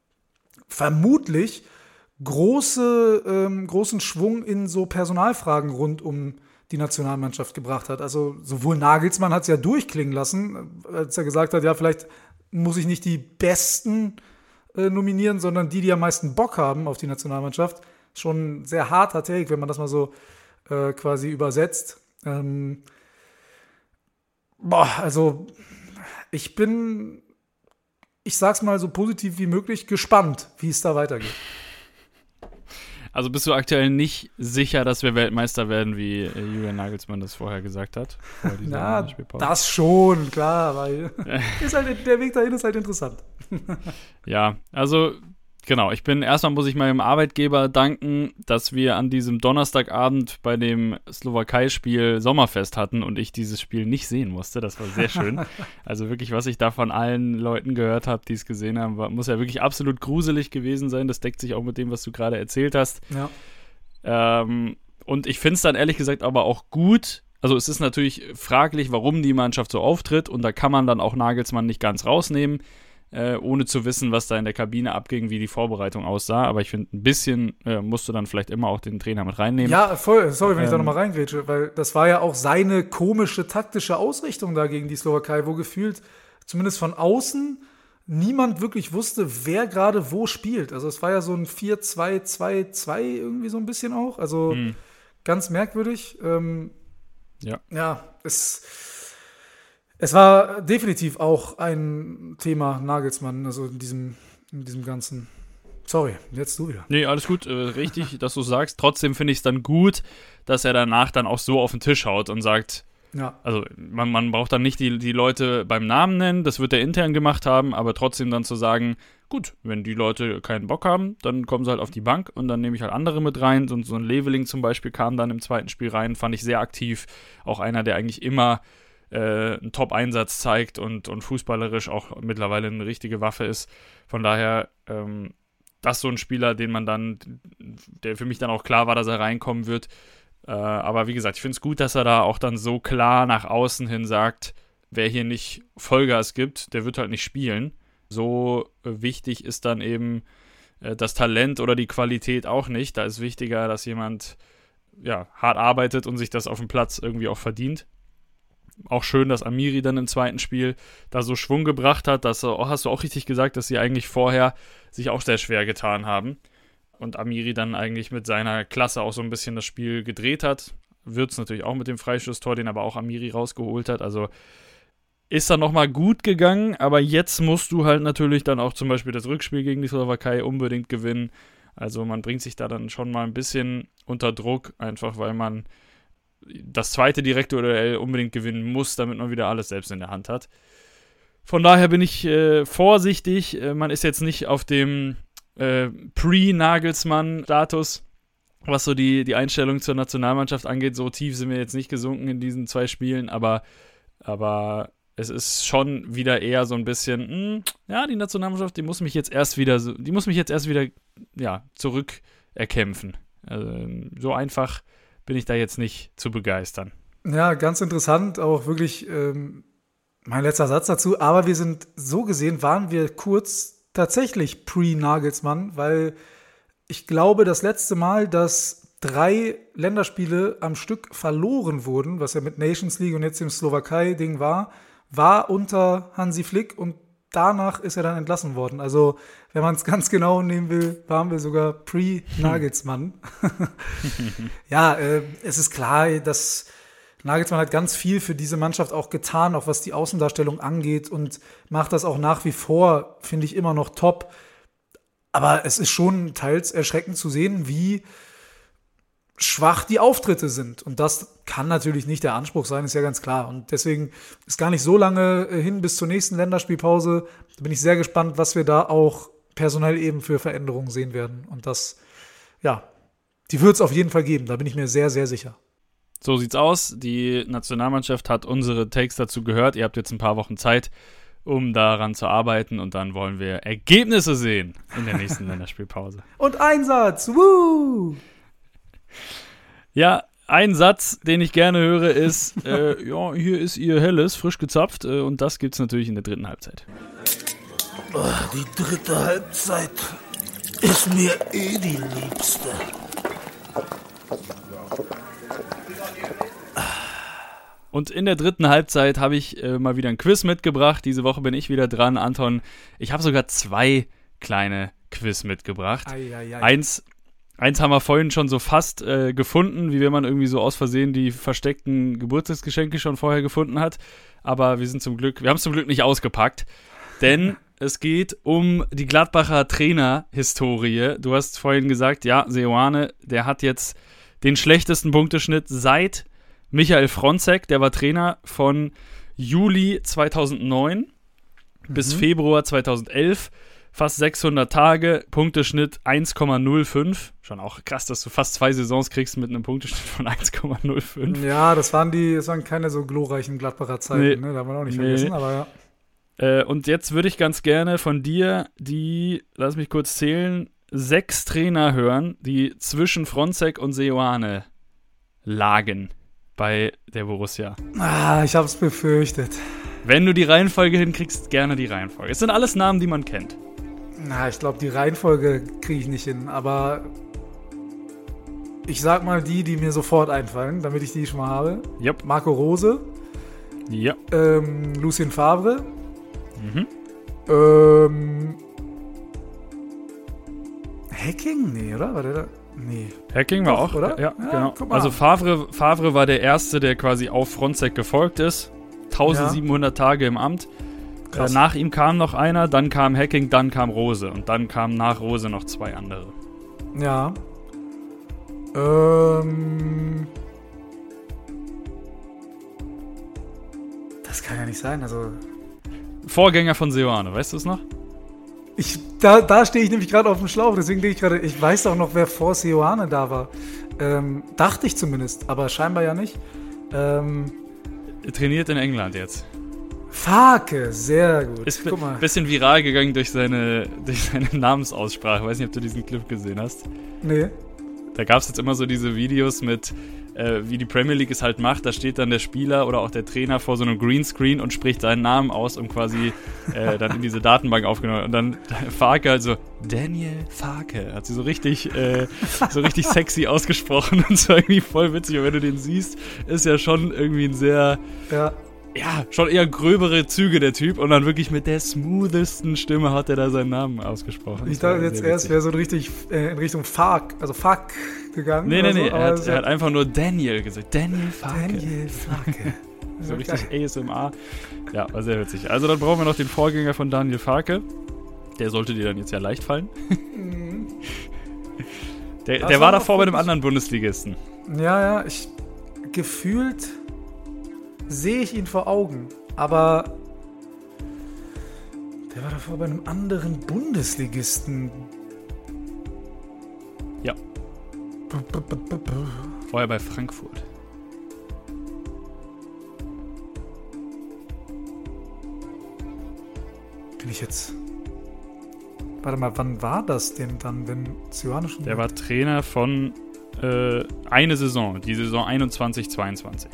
vermutlich große, ähm, großen Schwung in so Personalfragen rund um die Nationalmannschaft gebracht hat. Also sowohl Nagelsmann hat es ja durchklingen lassen, als er gesagt hat, ja, vielleicht muss ich nicht die Besten äh, nominieren, sondern die, die am meisten Bock haben auf die Nationalmannschaft. schon ein sehr harter Take, wenn man das mal so äh, quasi übersetzt. Ähm, boah, also ich bin, ich sag's mal so positiv wie möglich, gespannt, wie es da weitergeht. Also bist du aktuell nicht sicher, dass wir Weltmeister werden, wie äh, Julian Nagelsmann das vorher gesagt hat? Na, das schon, klar, weil ist halt, der Weg dahin ist halt interessant. Ja, also genau, ich bin, erstmal muss ich meinem Arbeitgeber danken, dass wir an diesem Donnerstagabend bei dem Slowakei-Spiel Sommerfest hatten und ich dieses Spiel nicht sehen musste. Das war sehr schön. Also wirklich, was ich da von allen Leuten gehört habe, die es gesehen haben, war, muss ja wirklich absolut gruselig gewesen sein. Das deckt sich auch mit dem, was du gerade erzählt hast. Ja. Ähm, und ich finde es dann ehrlich gesagt aber auch gut. Also es ist natürlich fraglich, warum die Mannschaft so auftritt und da kann man dann auch Nagelsmann nicht ganz rausnehmen. Äh, ohne zu wissen, was da in der Kabine abging, wie die Vorbereitung aussah. Aber ich finde, ein bisschen äh, musst du dann vielleicht immer auch den Trainer mit reinnehmen. Ja, voll. Sorry, wenn ähm, ich da nochmal reingrätsche, weil das war ja auch seine komische taktische Ausrichtung da gegen die Slowakei, wo gefühlt, zumindest von außen, niemand wirklich wusste, wer gerade wo spielt. Also es war ja so ein vier zwei zwei zwei irgendwie so ein bisschen auch. Also hm. ganz merkwürdig. Ähm, ja. Ja, es Es war definitiv auch ein Thema Nagelsmann, also in diesem, in diesem ganzen. Sorry, jetzt du wieder. Nee, alles gut, äh, richtig, dass du sagst. Trotzdem finde ich es dann gut, dass er danach dann auch so auf den Tisch haut und sagt, ja. Also man, man braucht dann nicht die, die Leute beim Namen nennen, das wird er intern gemacht haben, aber trotzdem dann zu sagen, gut, wenn die Leute keinen Bock haben, dann kommen sie halt auf die Bank und dann nehme ich halt andere mit rein. So, so ein Leveling zum Beispiel kam dann im zweiten Spiel rein, fand ich sehr aktiv. Auch einer, der eigentlich immer Äh, einen Top-Einsatz zeigt und, und fußballerisch auch mittlerweile eine richtige Waffe ist. Von daher, ähm, das ist so ein Spieler, den man dann, der für mich dann auch klar war, dass er reinkommen wird. Äh, aber wie gesagt, ich finde es gut, dass er da auch dann so klar nach außen hin sagt, wer hier nicht Vollgas gibt, der wird halt nicht spielen. So äh, wichtig ist dann eben äh, das Talent oder die Qualität auch nicht. Da ist wichtiger, dass jemand ja, hart arbeitet und sich das auf dem Platz irgendwie auch verdient. Auch schön, dass Amiri dann im zweiten Spiel da so Schwung gebracht hat. Das oh, hast du auch richtig gesagt, dass sie eigentlich vorher sich auch sehr schwer getan haben. Und Amiri dann eigentlich mit seiner Klasse auch so ein bisschen das Spiel gedreht hat. Wird's natürlich auch mit dem Freistoßtor, den aber auch Amiri rausgeholt hat. Also ist dann nochmal gut gegangen, aber jetzt musst du halt natürlich dann auch zum Beispiel das Rückspiel gegen die Slowakei unbedingt gewinnen. Also man bringt sich da dann schon mal ein bisschen unter Druck, einfach weil man das zweite direkte Duell unbedingt gewinnen muss, damit man wieder alles selbst in der Hand hat. Von daher bin ich äh, vorsichtig. Äh, man ist jetzt nicht auf dem äh, Pre-Nagelsmann-Status, was so die, die Einstellung zur Nationalmannschaft angeht. So tief sind wir jetzt nicht gesunken in diesen zwei Spielen, aber, aber es ist schon wieder eher so ein bisschen, mh, ja, die Nationalmannschaft, die muss mich jetzt erst wieder, so, die muss mich jetzt erst wieder, ja, zurück erkämpfen. Also, so einfach bin ich da jetzt nicht zu begeistern. Ja, ganz interessant, auch wirklich ähm, mein letzter Satz dazu. Aber wir sind, so gesehen, waren wir kurz tatsächlich pre-Nagelsmann, weil ich glaube, das letzte Mal, dass drei Länderspiele am Stück verloren wurden, was ja mit Nations League und jetzt dem Slowakei-Ding war, war unter Hansi Flick und danach ist er dann entlassen worden. Also, wenn man es ganz genau nehmen will, waren wir sogar pre-Nagelsmann. Ja, äh, es ist klar, dass Nagelsmann hat ganz viel für diese Mannschaft auch getan, auch was die Außendarstellung angeht und macht das auch nach wie vor, finde ich, immer noch top. Aber es ist schon teils erschreckend zu sehen, wie schwach die Auftritte sind. Und das kann natürlich nicht der Anspruch sein, ist ja ganz klar. Und deswegen ist gar nicht so lange hin bis zur nächsten Länderspielpause. Da bin ich sehr gespannt, was wir da auch personell eben für Veränderungen sehen werden. Und das, ja, die wird es auf jeden Fall geben. Da bin ich mir sehr, sehr sicher. So sieht's aus. Die Nationalmannschaft hat unsere Takes dazu gehört. Ihr habt jetzt ein paar Wochen Zeit, um daran zu arbeiten. Und dann wollen wir Ergebnisse sehen in der nächsten Länderspielpause. Und Einsatz! Woo! Ja, ein Satz, den ich gerne höre, ist, äh, ja, hier ist ihr Helles, frisch gezapft. Äh, und das gibt's natürlich in der dritten Halbzeit. Die dritte Halbzeit ist mir eh die liebste. Und in der dritten Halbzeit habe ich äh, mal wieder ein Quiz mitgebracht. Diese Woche bin ich wieder dran, Anton. Ich habe sogar zwei kleine Quiz mitgebracht. Ei, ei, ei. Eins eins haben wir vorhin schon so fast äh, gefunden, wie wenn man irgendwie so aus Versehen die versteckten Geburtstagsgeschenke schon vorher gefunden hat. Aber wir sind zum Glück, wir haben es zum Glück nicht ausgepackt, denn es geht um die Gladbacher Trainer-Historie. Du hast vorhin gesagt, ja, Seoane, der hat jetzt den schlechtesten Punkteschnitt seit Michael Fronzek, der war Trainer von Juli zweitausendneun mhm. bis Februar zweitausendelf. Fast sechshundert Tage, Punkteschnitt eins Komma null fünf. Schon auch krass, dass du fast zwei Saisons kriegst mit einem Punkteschnitt von eins Komma null fünf. Ja, das waren die, das waren keine so glorreichen Gladbacher Zeiten, nee, ne? Darf man auch nicht nee. vergessen, aber ja. Äh, und jetzt würde ich ganz gerne von dir die, lass mich kurz zählen, sechs Trainer hören, die zwischen Fronzek und Seoane lagen bei der Borussia. Ah, ich hab's befürchtet. Wenn du die Reihenfolge hinkriegst, gerne die Reihenfolge. Es sind alles Namen, die man kennt. Na, ich glaube, die Reihenfolge kriege ich nicht hin, aber ich sag mal die, die mir sofort einfallen, damit ich die schon mal habe. Yep. Marco Rose. Ja. Ähm, Lucien Favre. Mhm. Ähm, Hacking? Nee, oder? War der da? Nee. Hacking war Doch, auch, oder? Ja, Ja, genau. guck mal Also an. Favre, Favre war der Erste, der quasi auf Fronzek gefolgt ist. eintausendsiebenhundert ja. Tage im Amt. Äh, nach ihm kam noch einer, dann kam Hacking, dann kam Rose. Und dann kamen nach Rose noch zwei andere. Ja. Ähm. Das kann ja nicht sein, also... Vorgänger von Seoane, weißt du es noch? Ich, da da stehe ich nämlich gerade auf dem Schlauch, deswegen denke ich gerade, ich weiß auch noch, wer vor Seoane da war. Ähm, dachte ich zumindest, aber scheinbar ja nicht. Ähm, Trainiert in England jetzt. Farke, sehr gut. Ist Guck mal. ein bisschen viral gegangen durch seine, durch seine Namensaussprache. Weiß nicht, ob du diesen Clip gesehen hast. Nee. Da gab es jetzt immer so diese Videos mit, äh, wie die Premier League es halt macht. Da steht dann der Spieler oder auch der Trainer vor so einem Greenscreen und spricht seinen Namen aus, um quasi äh, dann in diese Datenbank aufgenommen. Und dann Farke halt so, Daniel Farke. Hat sie so richtig, äh, so richtig sexy ausgesprochen. Und es war irgendwie voll witzig. Und wenn du den siehst, ist ja schon irgendwie ein sehr... Ja. Ja, schon eher gröbere Züge, der Typ. Und dann wirklich mit der smoothesten Stimme hat er da seinen Namen ausgesprochen. Ich dachte jetzt erst, wäre so richtig äh, in Richtung Fark, also Fark gegangen. Nee, nee, so, nee. Er hat, so er hat einfach nur Daniel gesagt. Daniel Farke. Daniel Farke. So richtig A S M R. Ja, war sehr witzig. Also dann brauchen wir noch den Vorgänger von Daniel Farke. Der sollte dir dann jetzt ja leicht fallen. der der war davor bei einem anderen Bundesligisten. Ja, ja, ich gefühlt sehe ich ihn vor Augen, aber der war davor bei einem anderen Bundesligisten. Ja. Vorher bei Frankfurt. Bin ich jetzt... Warte mal, wann war das denn dann, wenn Seoane schon... Der war Trainer von äh, eine Saison, die Saison einundzwanzig zweiundzwanzig.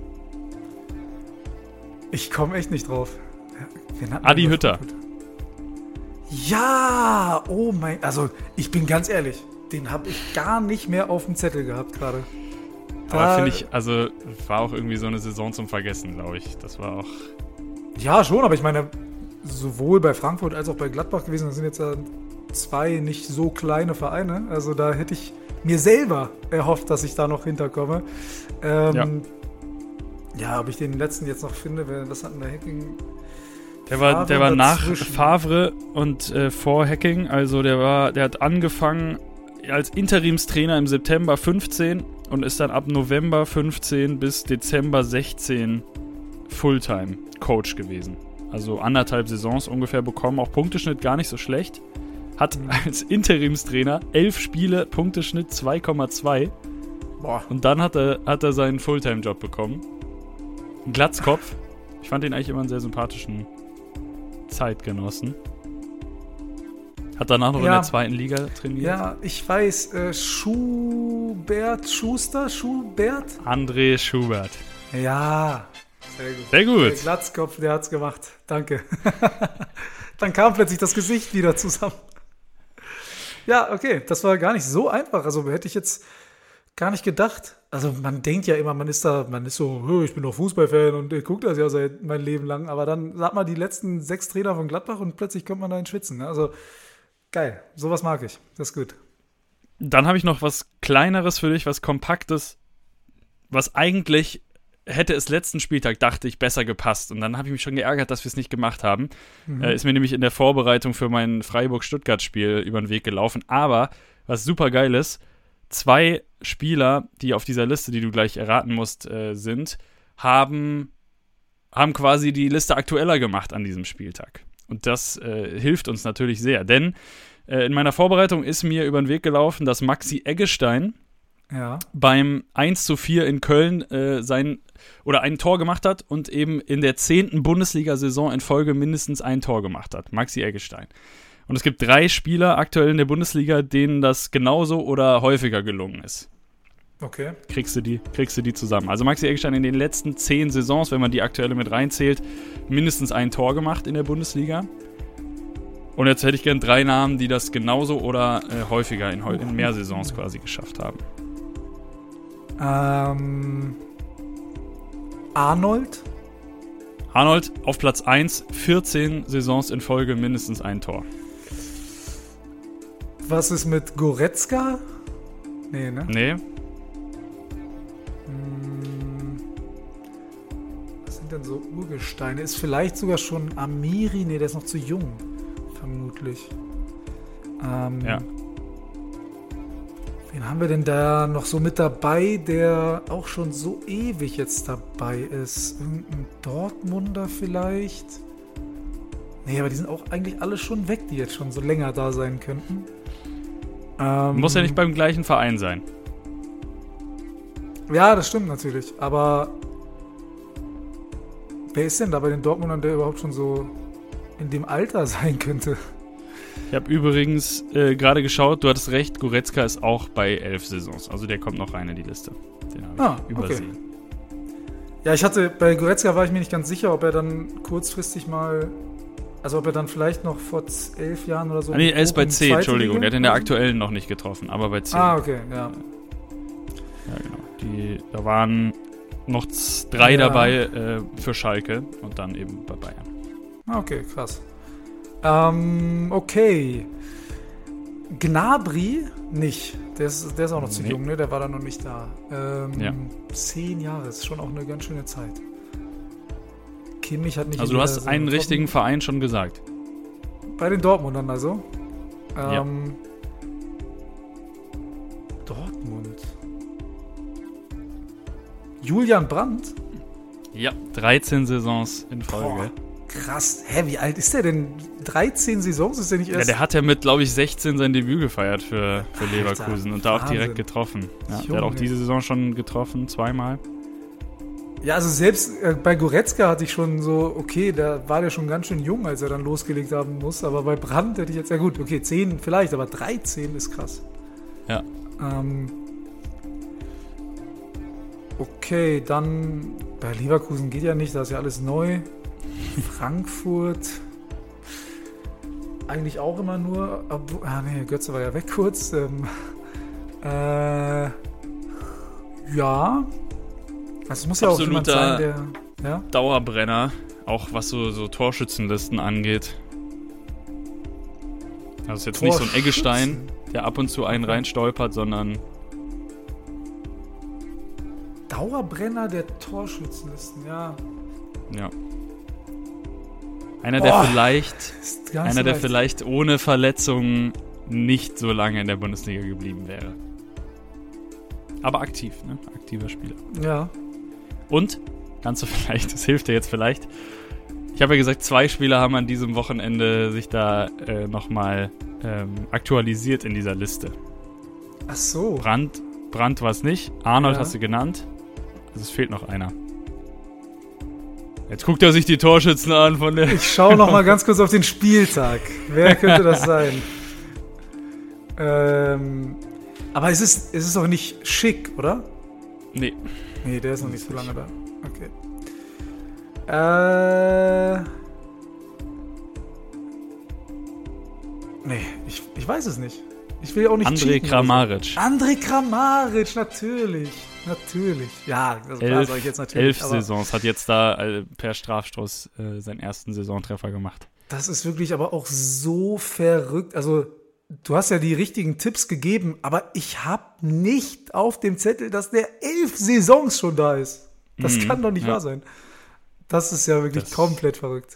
Ich komme echt nicht drauf. Wen hat Adi Hütter. Ja, oh mein... Also, ich bin ganz ehrlich, den habe ich gar nicht mehr auf dem Zettel gehabt gerade. Aber finde ich, also war auch irgendwie so eine Saison zum Vergessen, glaube ich. Das war auch... Ja, schon, aber ich meine, sowohl bei Frankfurt als auch bei Gladbach gewesen, das sind jetzt ja zwei nicht so kleine Vereine. Also da hätte ich mir selber erhofft, dass ich da noch hinterkomme. Ähm, ja. Ja, ob ich den letzten jetzt noch finde, was hat denn der Hacking? Der war, der war nach Favre und äh, vor Hacking, also der war, der hat angefangen als Interimstrainer im September fünfzehn und ist dann ab November fünfzehn bis Dezember sechzehn Fulltime-Coach gewesen. Also anderthalb Saisons ungefähr bekommen, auch Punkteschnitt gar nicht so schlecht. Hat mhm. als Interimstrainer elf Spiele, Punkteschnitt zwei Komma zwei. Boah. Und dann hat er, hat er seinen Fulltime-Job bekommen. Ein Glatzkopf. Ich fand ihn eigentlich immer einen sehr sympathischen Zeitgenossen. Hat danach noch ja. in der zweiten Liga trainiert. Ja, ich weiß. Äh, Schubert, Schuster, Schubert? André Schubert. Ja, sehr gut. Sehr gut. Der Glatzkopf, der hat's gemacht. Danke. Dann kam plötzlich das Gesicht wieder zusammen. Ja, okay, das war gar nicht so einfach. Also hätte ich jetzt gar nicht gedacht. Also man denkt ja immer, man ist da, man ist so, ich bin doch Fußballfan und ich gucke das ja seit mein Leben lang. Aber dann sagt man die letzten sechs Trainer von Gladbach und plötzlich kommt man da in Schwitzen. Also geil, sowas mag ich. Das ist gut. Dann habe ich noch was Kleineres für dich, was Kompaktes, was eigentlich hätte es letzten Spieltag, dachte ich, besser gepasst. Und dann habe ich mich schon geärgert, dass wir es nicht gemacht haben. Mhm. Äh, ist mir nämlich in der Vorbereitung für mein Freiburg-Stuttgart-Spiel über den Weg gelaufen. Aber was super geil ist, zwei Spieler, die auf dieser Liste, die du gleich erraten musst, äh, sind, haben, haben quasi die Liste aktueller gemacht an diesem Spieltag. Und das äh, hilft uns natürlich sehr. Denn äh, in meiner Vorbereitung ist mir über den Weg gelaufen, dass Maxi Eggestein ja. beim eins zu vier in Köln äh, sein oder ein Tor gemacht hat und eben in der zehnten Bundesliga-Saison in Folge mindestens ein Tor gemacht hat. Maxi Eggestein. Und es gibt drei Spieler aktuell in der Bundesliga, denen das genauso oder häufiger gelungen ist. Okay. Kriegst du die, kriegst du die zusammen. Also Maxi Eggestein in den letzten zehn Saisons, wenn man die aktuelle mit reinzählt, mindestens ein Tor gemacht in der Bundesliga. Und jetzt hätte ich gern drei Namen, die das genauso oder äh, häufiger in, in mehr Saisons quasi geschafft haben. Ähm, Arnold? Arnold auf Platz eins, vierzehn Saisons in Folge, mindestens ein Tor. Was ist mit Goretzka? Nee, ne? Nee. Was sind denn so Urgesteine? Ist vielleicht sogar schon Amiri? Nee, der ist noch zu jung. Vermutlich. Ähm, ja. Wen haben wir denn da noch so mit dabei, der auch schon so ewig jetzt dabei ist? Irgendein Dortmunder vielleicht? Nee, aber die sind auch eigentlich alle schon weg, die jetzt schon so länger da sein könnten. Ähm, Muss ja nicht beim gleichen Verein sein. Ja, das stimmt natürlich. Aber wer ist denn da bei den Dortmundern, der überhaupt schon so in dem Alter sein könnte? Ich habe übrigens äh, gerade geschaut, du hattest recht, Goretzka ist auch bei elf Saisons. Also der kommt noch rein in die Liste. Den habe ich ah, übersehen. Okay. Ja, ich hatte, bei Goretzka war ich mir nicht ganz sicher, ob er dann kurzfristig mal, also ob er dann vielleicht noch vor elf Jahren oder so. Ah, nee, er ist bei zehn, Entschuldigung, Liga? Der hat in der aktuellen noch nicht getroffen, aber bei zehn. Ah, okay, ja. Ja, genau. Die, da waren noch drei ja. dabei äh, für Schalke und dann eben bei Bayern. Ah, okay, krass. Ähm, okay. Gnabry nicht. Der ist, der ist auch noch zu nee. jung, ne? Der war da noch nicht da. Ähm, ja. Zehn Jahre ist schon auch eine ganz schöne Zeit. Kimmich hat nicht. Also du hast einen richtigen Verein schon gesagt. Bei den Dortmundern also. Ähm, ja. Dortmund. Julian Brandt? Ja, dreizehn Saisons in Folge. Boah, krass. Hä, wie alt ist der denn? dreizehn Saisons? Ist der nicht erst? Ja, der hat ja mit, glaube ich, sechzehn sein Debüt gefeiert für, für Leverkusen und da auch direkt getroffen. Ja, der hat auch diese Saison schon getroffen, zweimal. Ja, also selbst äh, bei Goretzka hatte ich schon so, okay, da war der schon ganz schön jung, als er dann losgelegt haben muss. Aber bei Brandt hätte ich jetzt, ja gut, okay, zehn vielleicht, aber dreizehn ist krass. Ja. Ähm, okay, dann bei Leverkusen geht ja nicht, da ist ja alles neu. Frankfurt eigentlich auch immer nur, obwohl, ah nee, Götze war ja weg kurz. Ähm, äh, ja, also es muss ja auch jemand sein, der ja? Dauerbrenner, auch was so, so Torschützenlisten angeht. Also ist jetzt nicht so ein Eggestein, der ab und zu einen reinstolpert, sondern Dauerbrenner der Torschützenlisten, ja. Ja. Einer, der Boah, vielleicht, einer, so der vielleicht ohne Verletzungen nicht so lange in der Bundesliga geblieben wäre. Aber aktiv, ne? Aktiver Spieler. Ja. Und, kannst du vielleicht, das hilft dir jetzt vielleicht, ich habe ja gesagt, zwei Spieler haben an diesem Wochenende sich da äh, nochmal ähm, aktualisiert in dieser Liste. Ach so. Brandt, Brandt war es nicht, Arnold ja. hast du genannt, also es fehlt noch einer. Jetzt guckt er sich die Torschützen an von der... Ich schaue noch mal ganz kurz auf den Spieltag. Wer könnte das sein? ähm, aber es ist, es ist doch nicht Schick, oder? Nee. Nee, der ist noch nicht so lange da. Okay. Äh... Nee, ich, ich weiß es nicht. Ich will auch nicht Andrej Kramaric. So. Andrej Kramaric, natürlich. Natürlich. Ja, das elf, sage ich jetzt natürlich. Elf Saisons, hat jetzt da äh, per Strafstoß äh, seinen ersten Saisontreffer gemacht. Das ist wirklich aber auch so verrückt. Also du hast ja die richtigen Tipps gegeben, aber ich habe nicht auf dem Zettel, dass der elf Saisons schon da ist. Das Mhm, kann doch nicht ja. wahr sein. Das ist ja wirklich Das- komplett verrückt.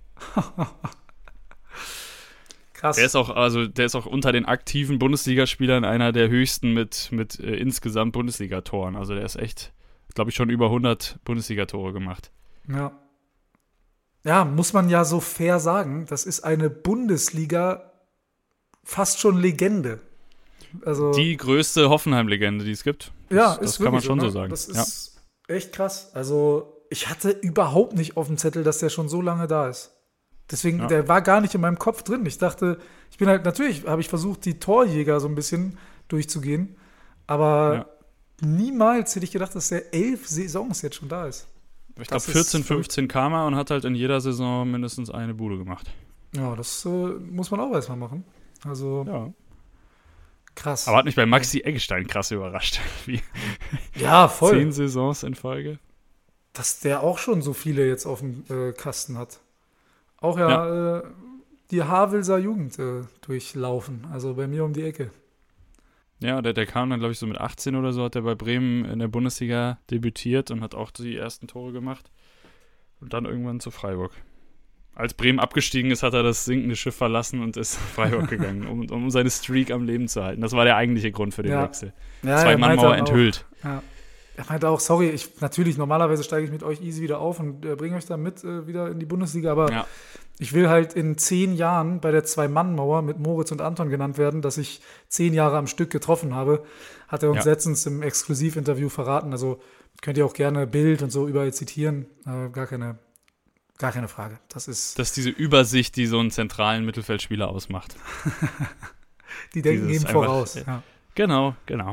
Krass. Der ist auch, also der ist auch unter den aktiven Bundesligaspielern einer der höchsten mit, mit äh, insgesamt Bundesligatoren. Also der ist echt, glaube ich, schon über hundert Bundesligatore gemacht. Ja. Ja, muss man ja so fair sagen. Das ist eine Bundesliga fast schon Legende. Also, Die größte Hoffenheim-Legende, die es gibt. Das, ja, das ist kann man wirklich schon so ne? sagen. Das Ja. ist echt krass. Also, ich hatte überhaupt nicht auf dem Zettel, dass der schon so lange da ist. Deswegen, Ja. der war gar nicht in meinem Kopf drin. Ich dachte, ich bin halt, natürlich habe ich versucht, die Torjäger so ein bisschen durchzugehen. Aber Ja. niemals hätte ich gedacht, dass der elf Saisons jetzt schon da ist. Ich glaube, Das ist vierzehn, verrückt. fünfzehn kam er und hat halt in jeder Saison mindestens eine Bude gemacht. Ja, das äh, muss man auch erstmal machen. Also, Ja. krass. Aber hat mich bei Maxi Eggestein krass überrascht. Wie ja, voll. zehn Saisons in Folge. Dass der auch schon so viele jetzt auf dem äh, Kasten hat. Auch ja, Äh, die Havelser Jugend äh, durchlaufen. Also bei mir um die Ecke. Ja, der, der kam dann, glaube ich, so mit achtzehn oder so, hat er bei Bremen in der Bundesliga debütiert und hat auch die ersten Tore gemacht. Und dann irgendwann zu Freiburg. Als Bremen abgestiegen ist, hat er das sinkende Schiff verlassen und ist nach Freiburg gegangen, um, um seine Streak am Leben zu halten. Das war der eigentliche Grund für den Ja. Wechsel. Ja, Zwei er meinte Mannmauer dann auch- enthüllt. Ja. Er meinte auch, sorry, ich natürlich, normalerweise steige ich mit euch easy wieder auf und äh, bringe euch dann mit äh, wieder in die Bundesliga, aber Ja. ich will halt in zehn Jahren bei der Zwei-Mann-Mauer mit Moritz und Anton genannt werden, dass ich zehn Jahre am Stück getroffen habe, hat er uns Ja. letztens im Exklusivinterview verraten. Also könnt ihr auch gerne Bild und so überall zitieren, äh, gar keine, gar keine Frage. Das ist, Das ist diese Übersicht, die so einen zentralen Mittelfeldspieler ausmacht. die denken dieses eben einfach- voraus. ja. Ja. Genau, genau.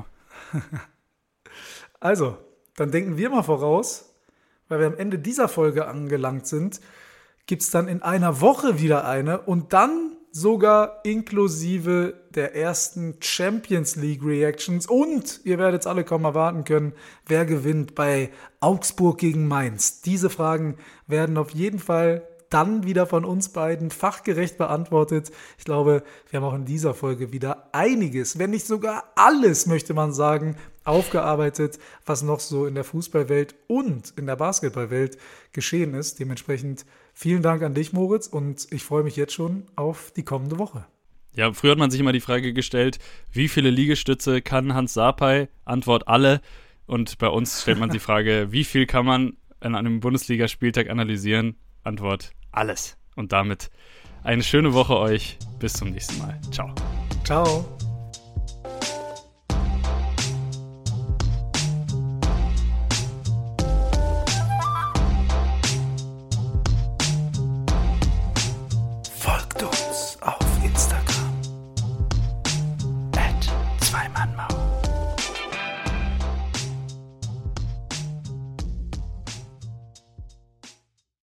Also, dann denken wir mal voraus, weil wir am Ende dieser Folge angelangt sind, gibt es dann in einer Woche wieder eine und dann sogar inklusive der ersten Champions League Reactions und ihr werdet es alle kaum erwarten können, wer gewinnt bei Augsburg gegen Mainz. Diese Fragen werden auf jeden Fall dann wieder von uns beiden fachgerecht beantwortet. Ich glaube, wir haben auch in dieser Folge wieder einiges, wenn nicht sogar alles, möchte man sagen, aufgearbeitet, was noch so in der Fußballwelt und in der Basketballwelt geschehen ist. Dementsprechend vielen Dank an dich, Moritz, und ich freue mich jetzt schon auf die kommende Woche. Ja, früher hat man sich immer die Frage gestellt, wie viele Liegestütze kann Hans Sapai? Antwort alle. Und bei uns stellt man die Frage, wie viel kann man an einem Bundesligaspieltag analysieren? Antwort alles. Und damit eine schöne Woche euch. Bis zum nächsten Mal. Ciao. Ciao.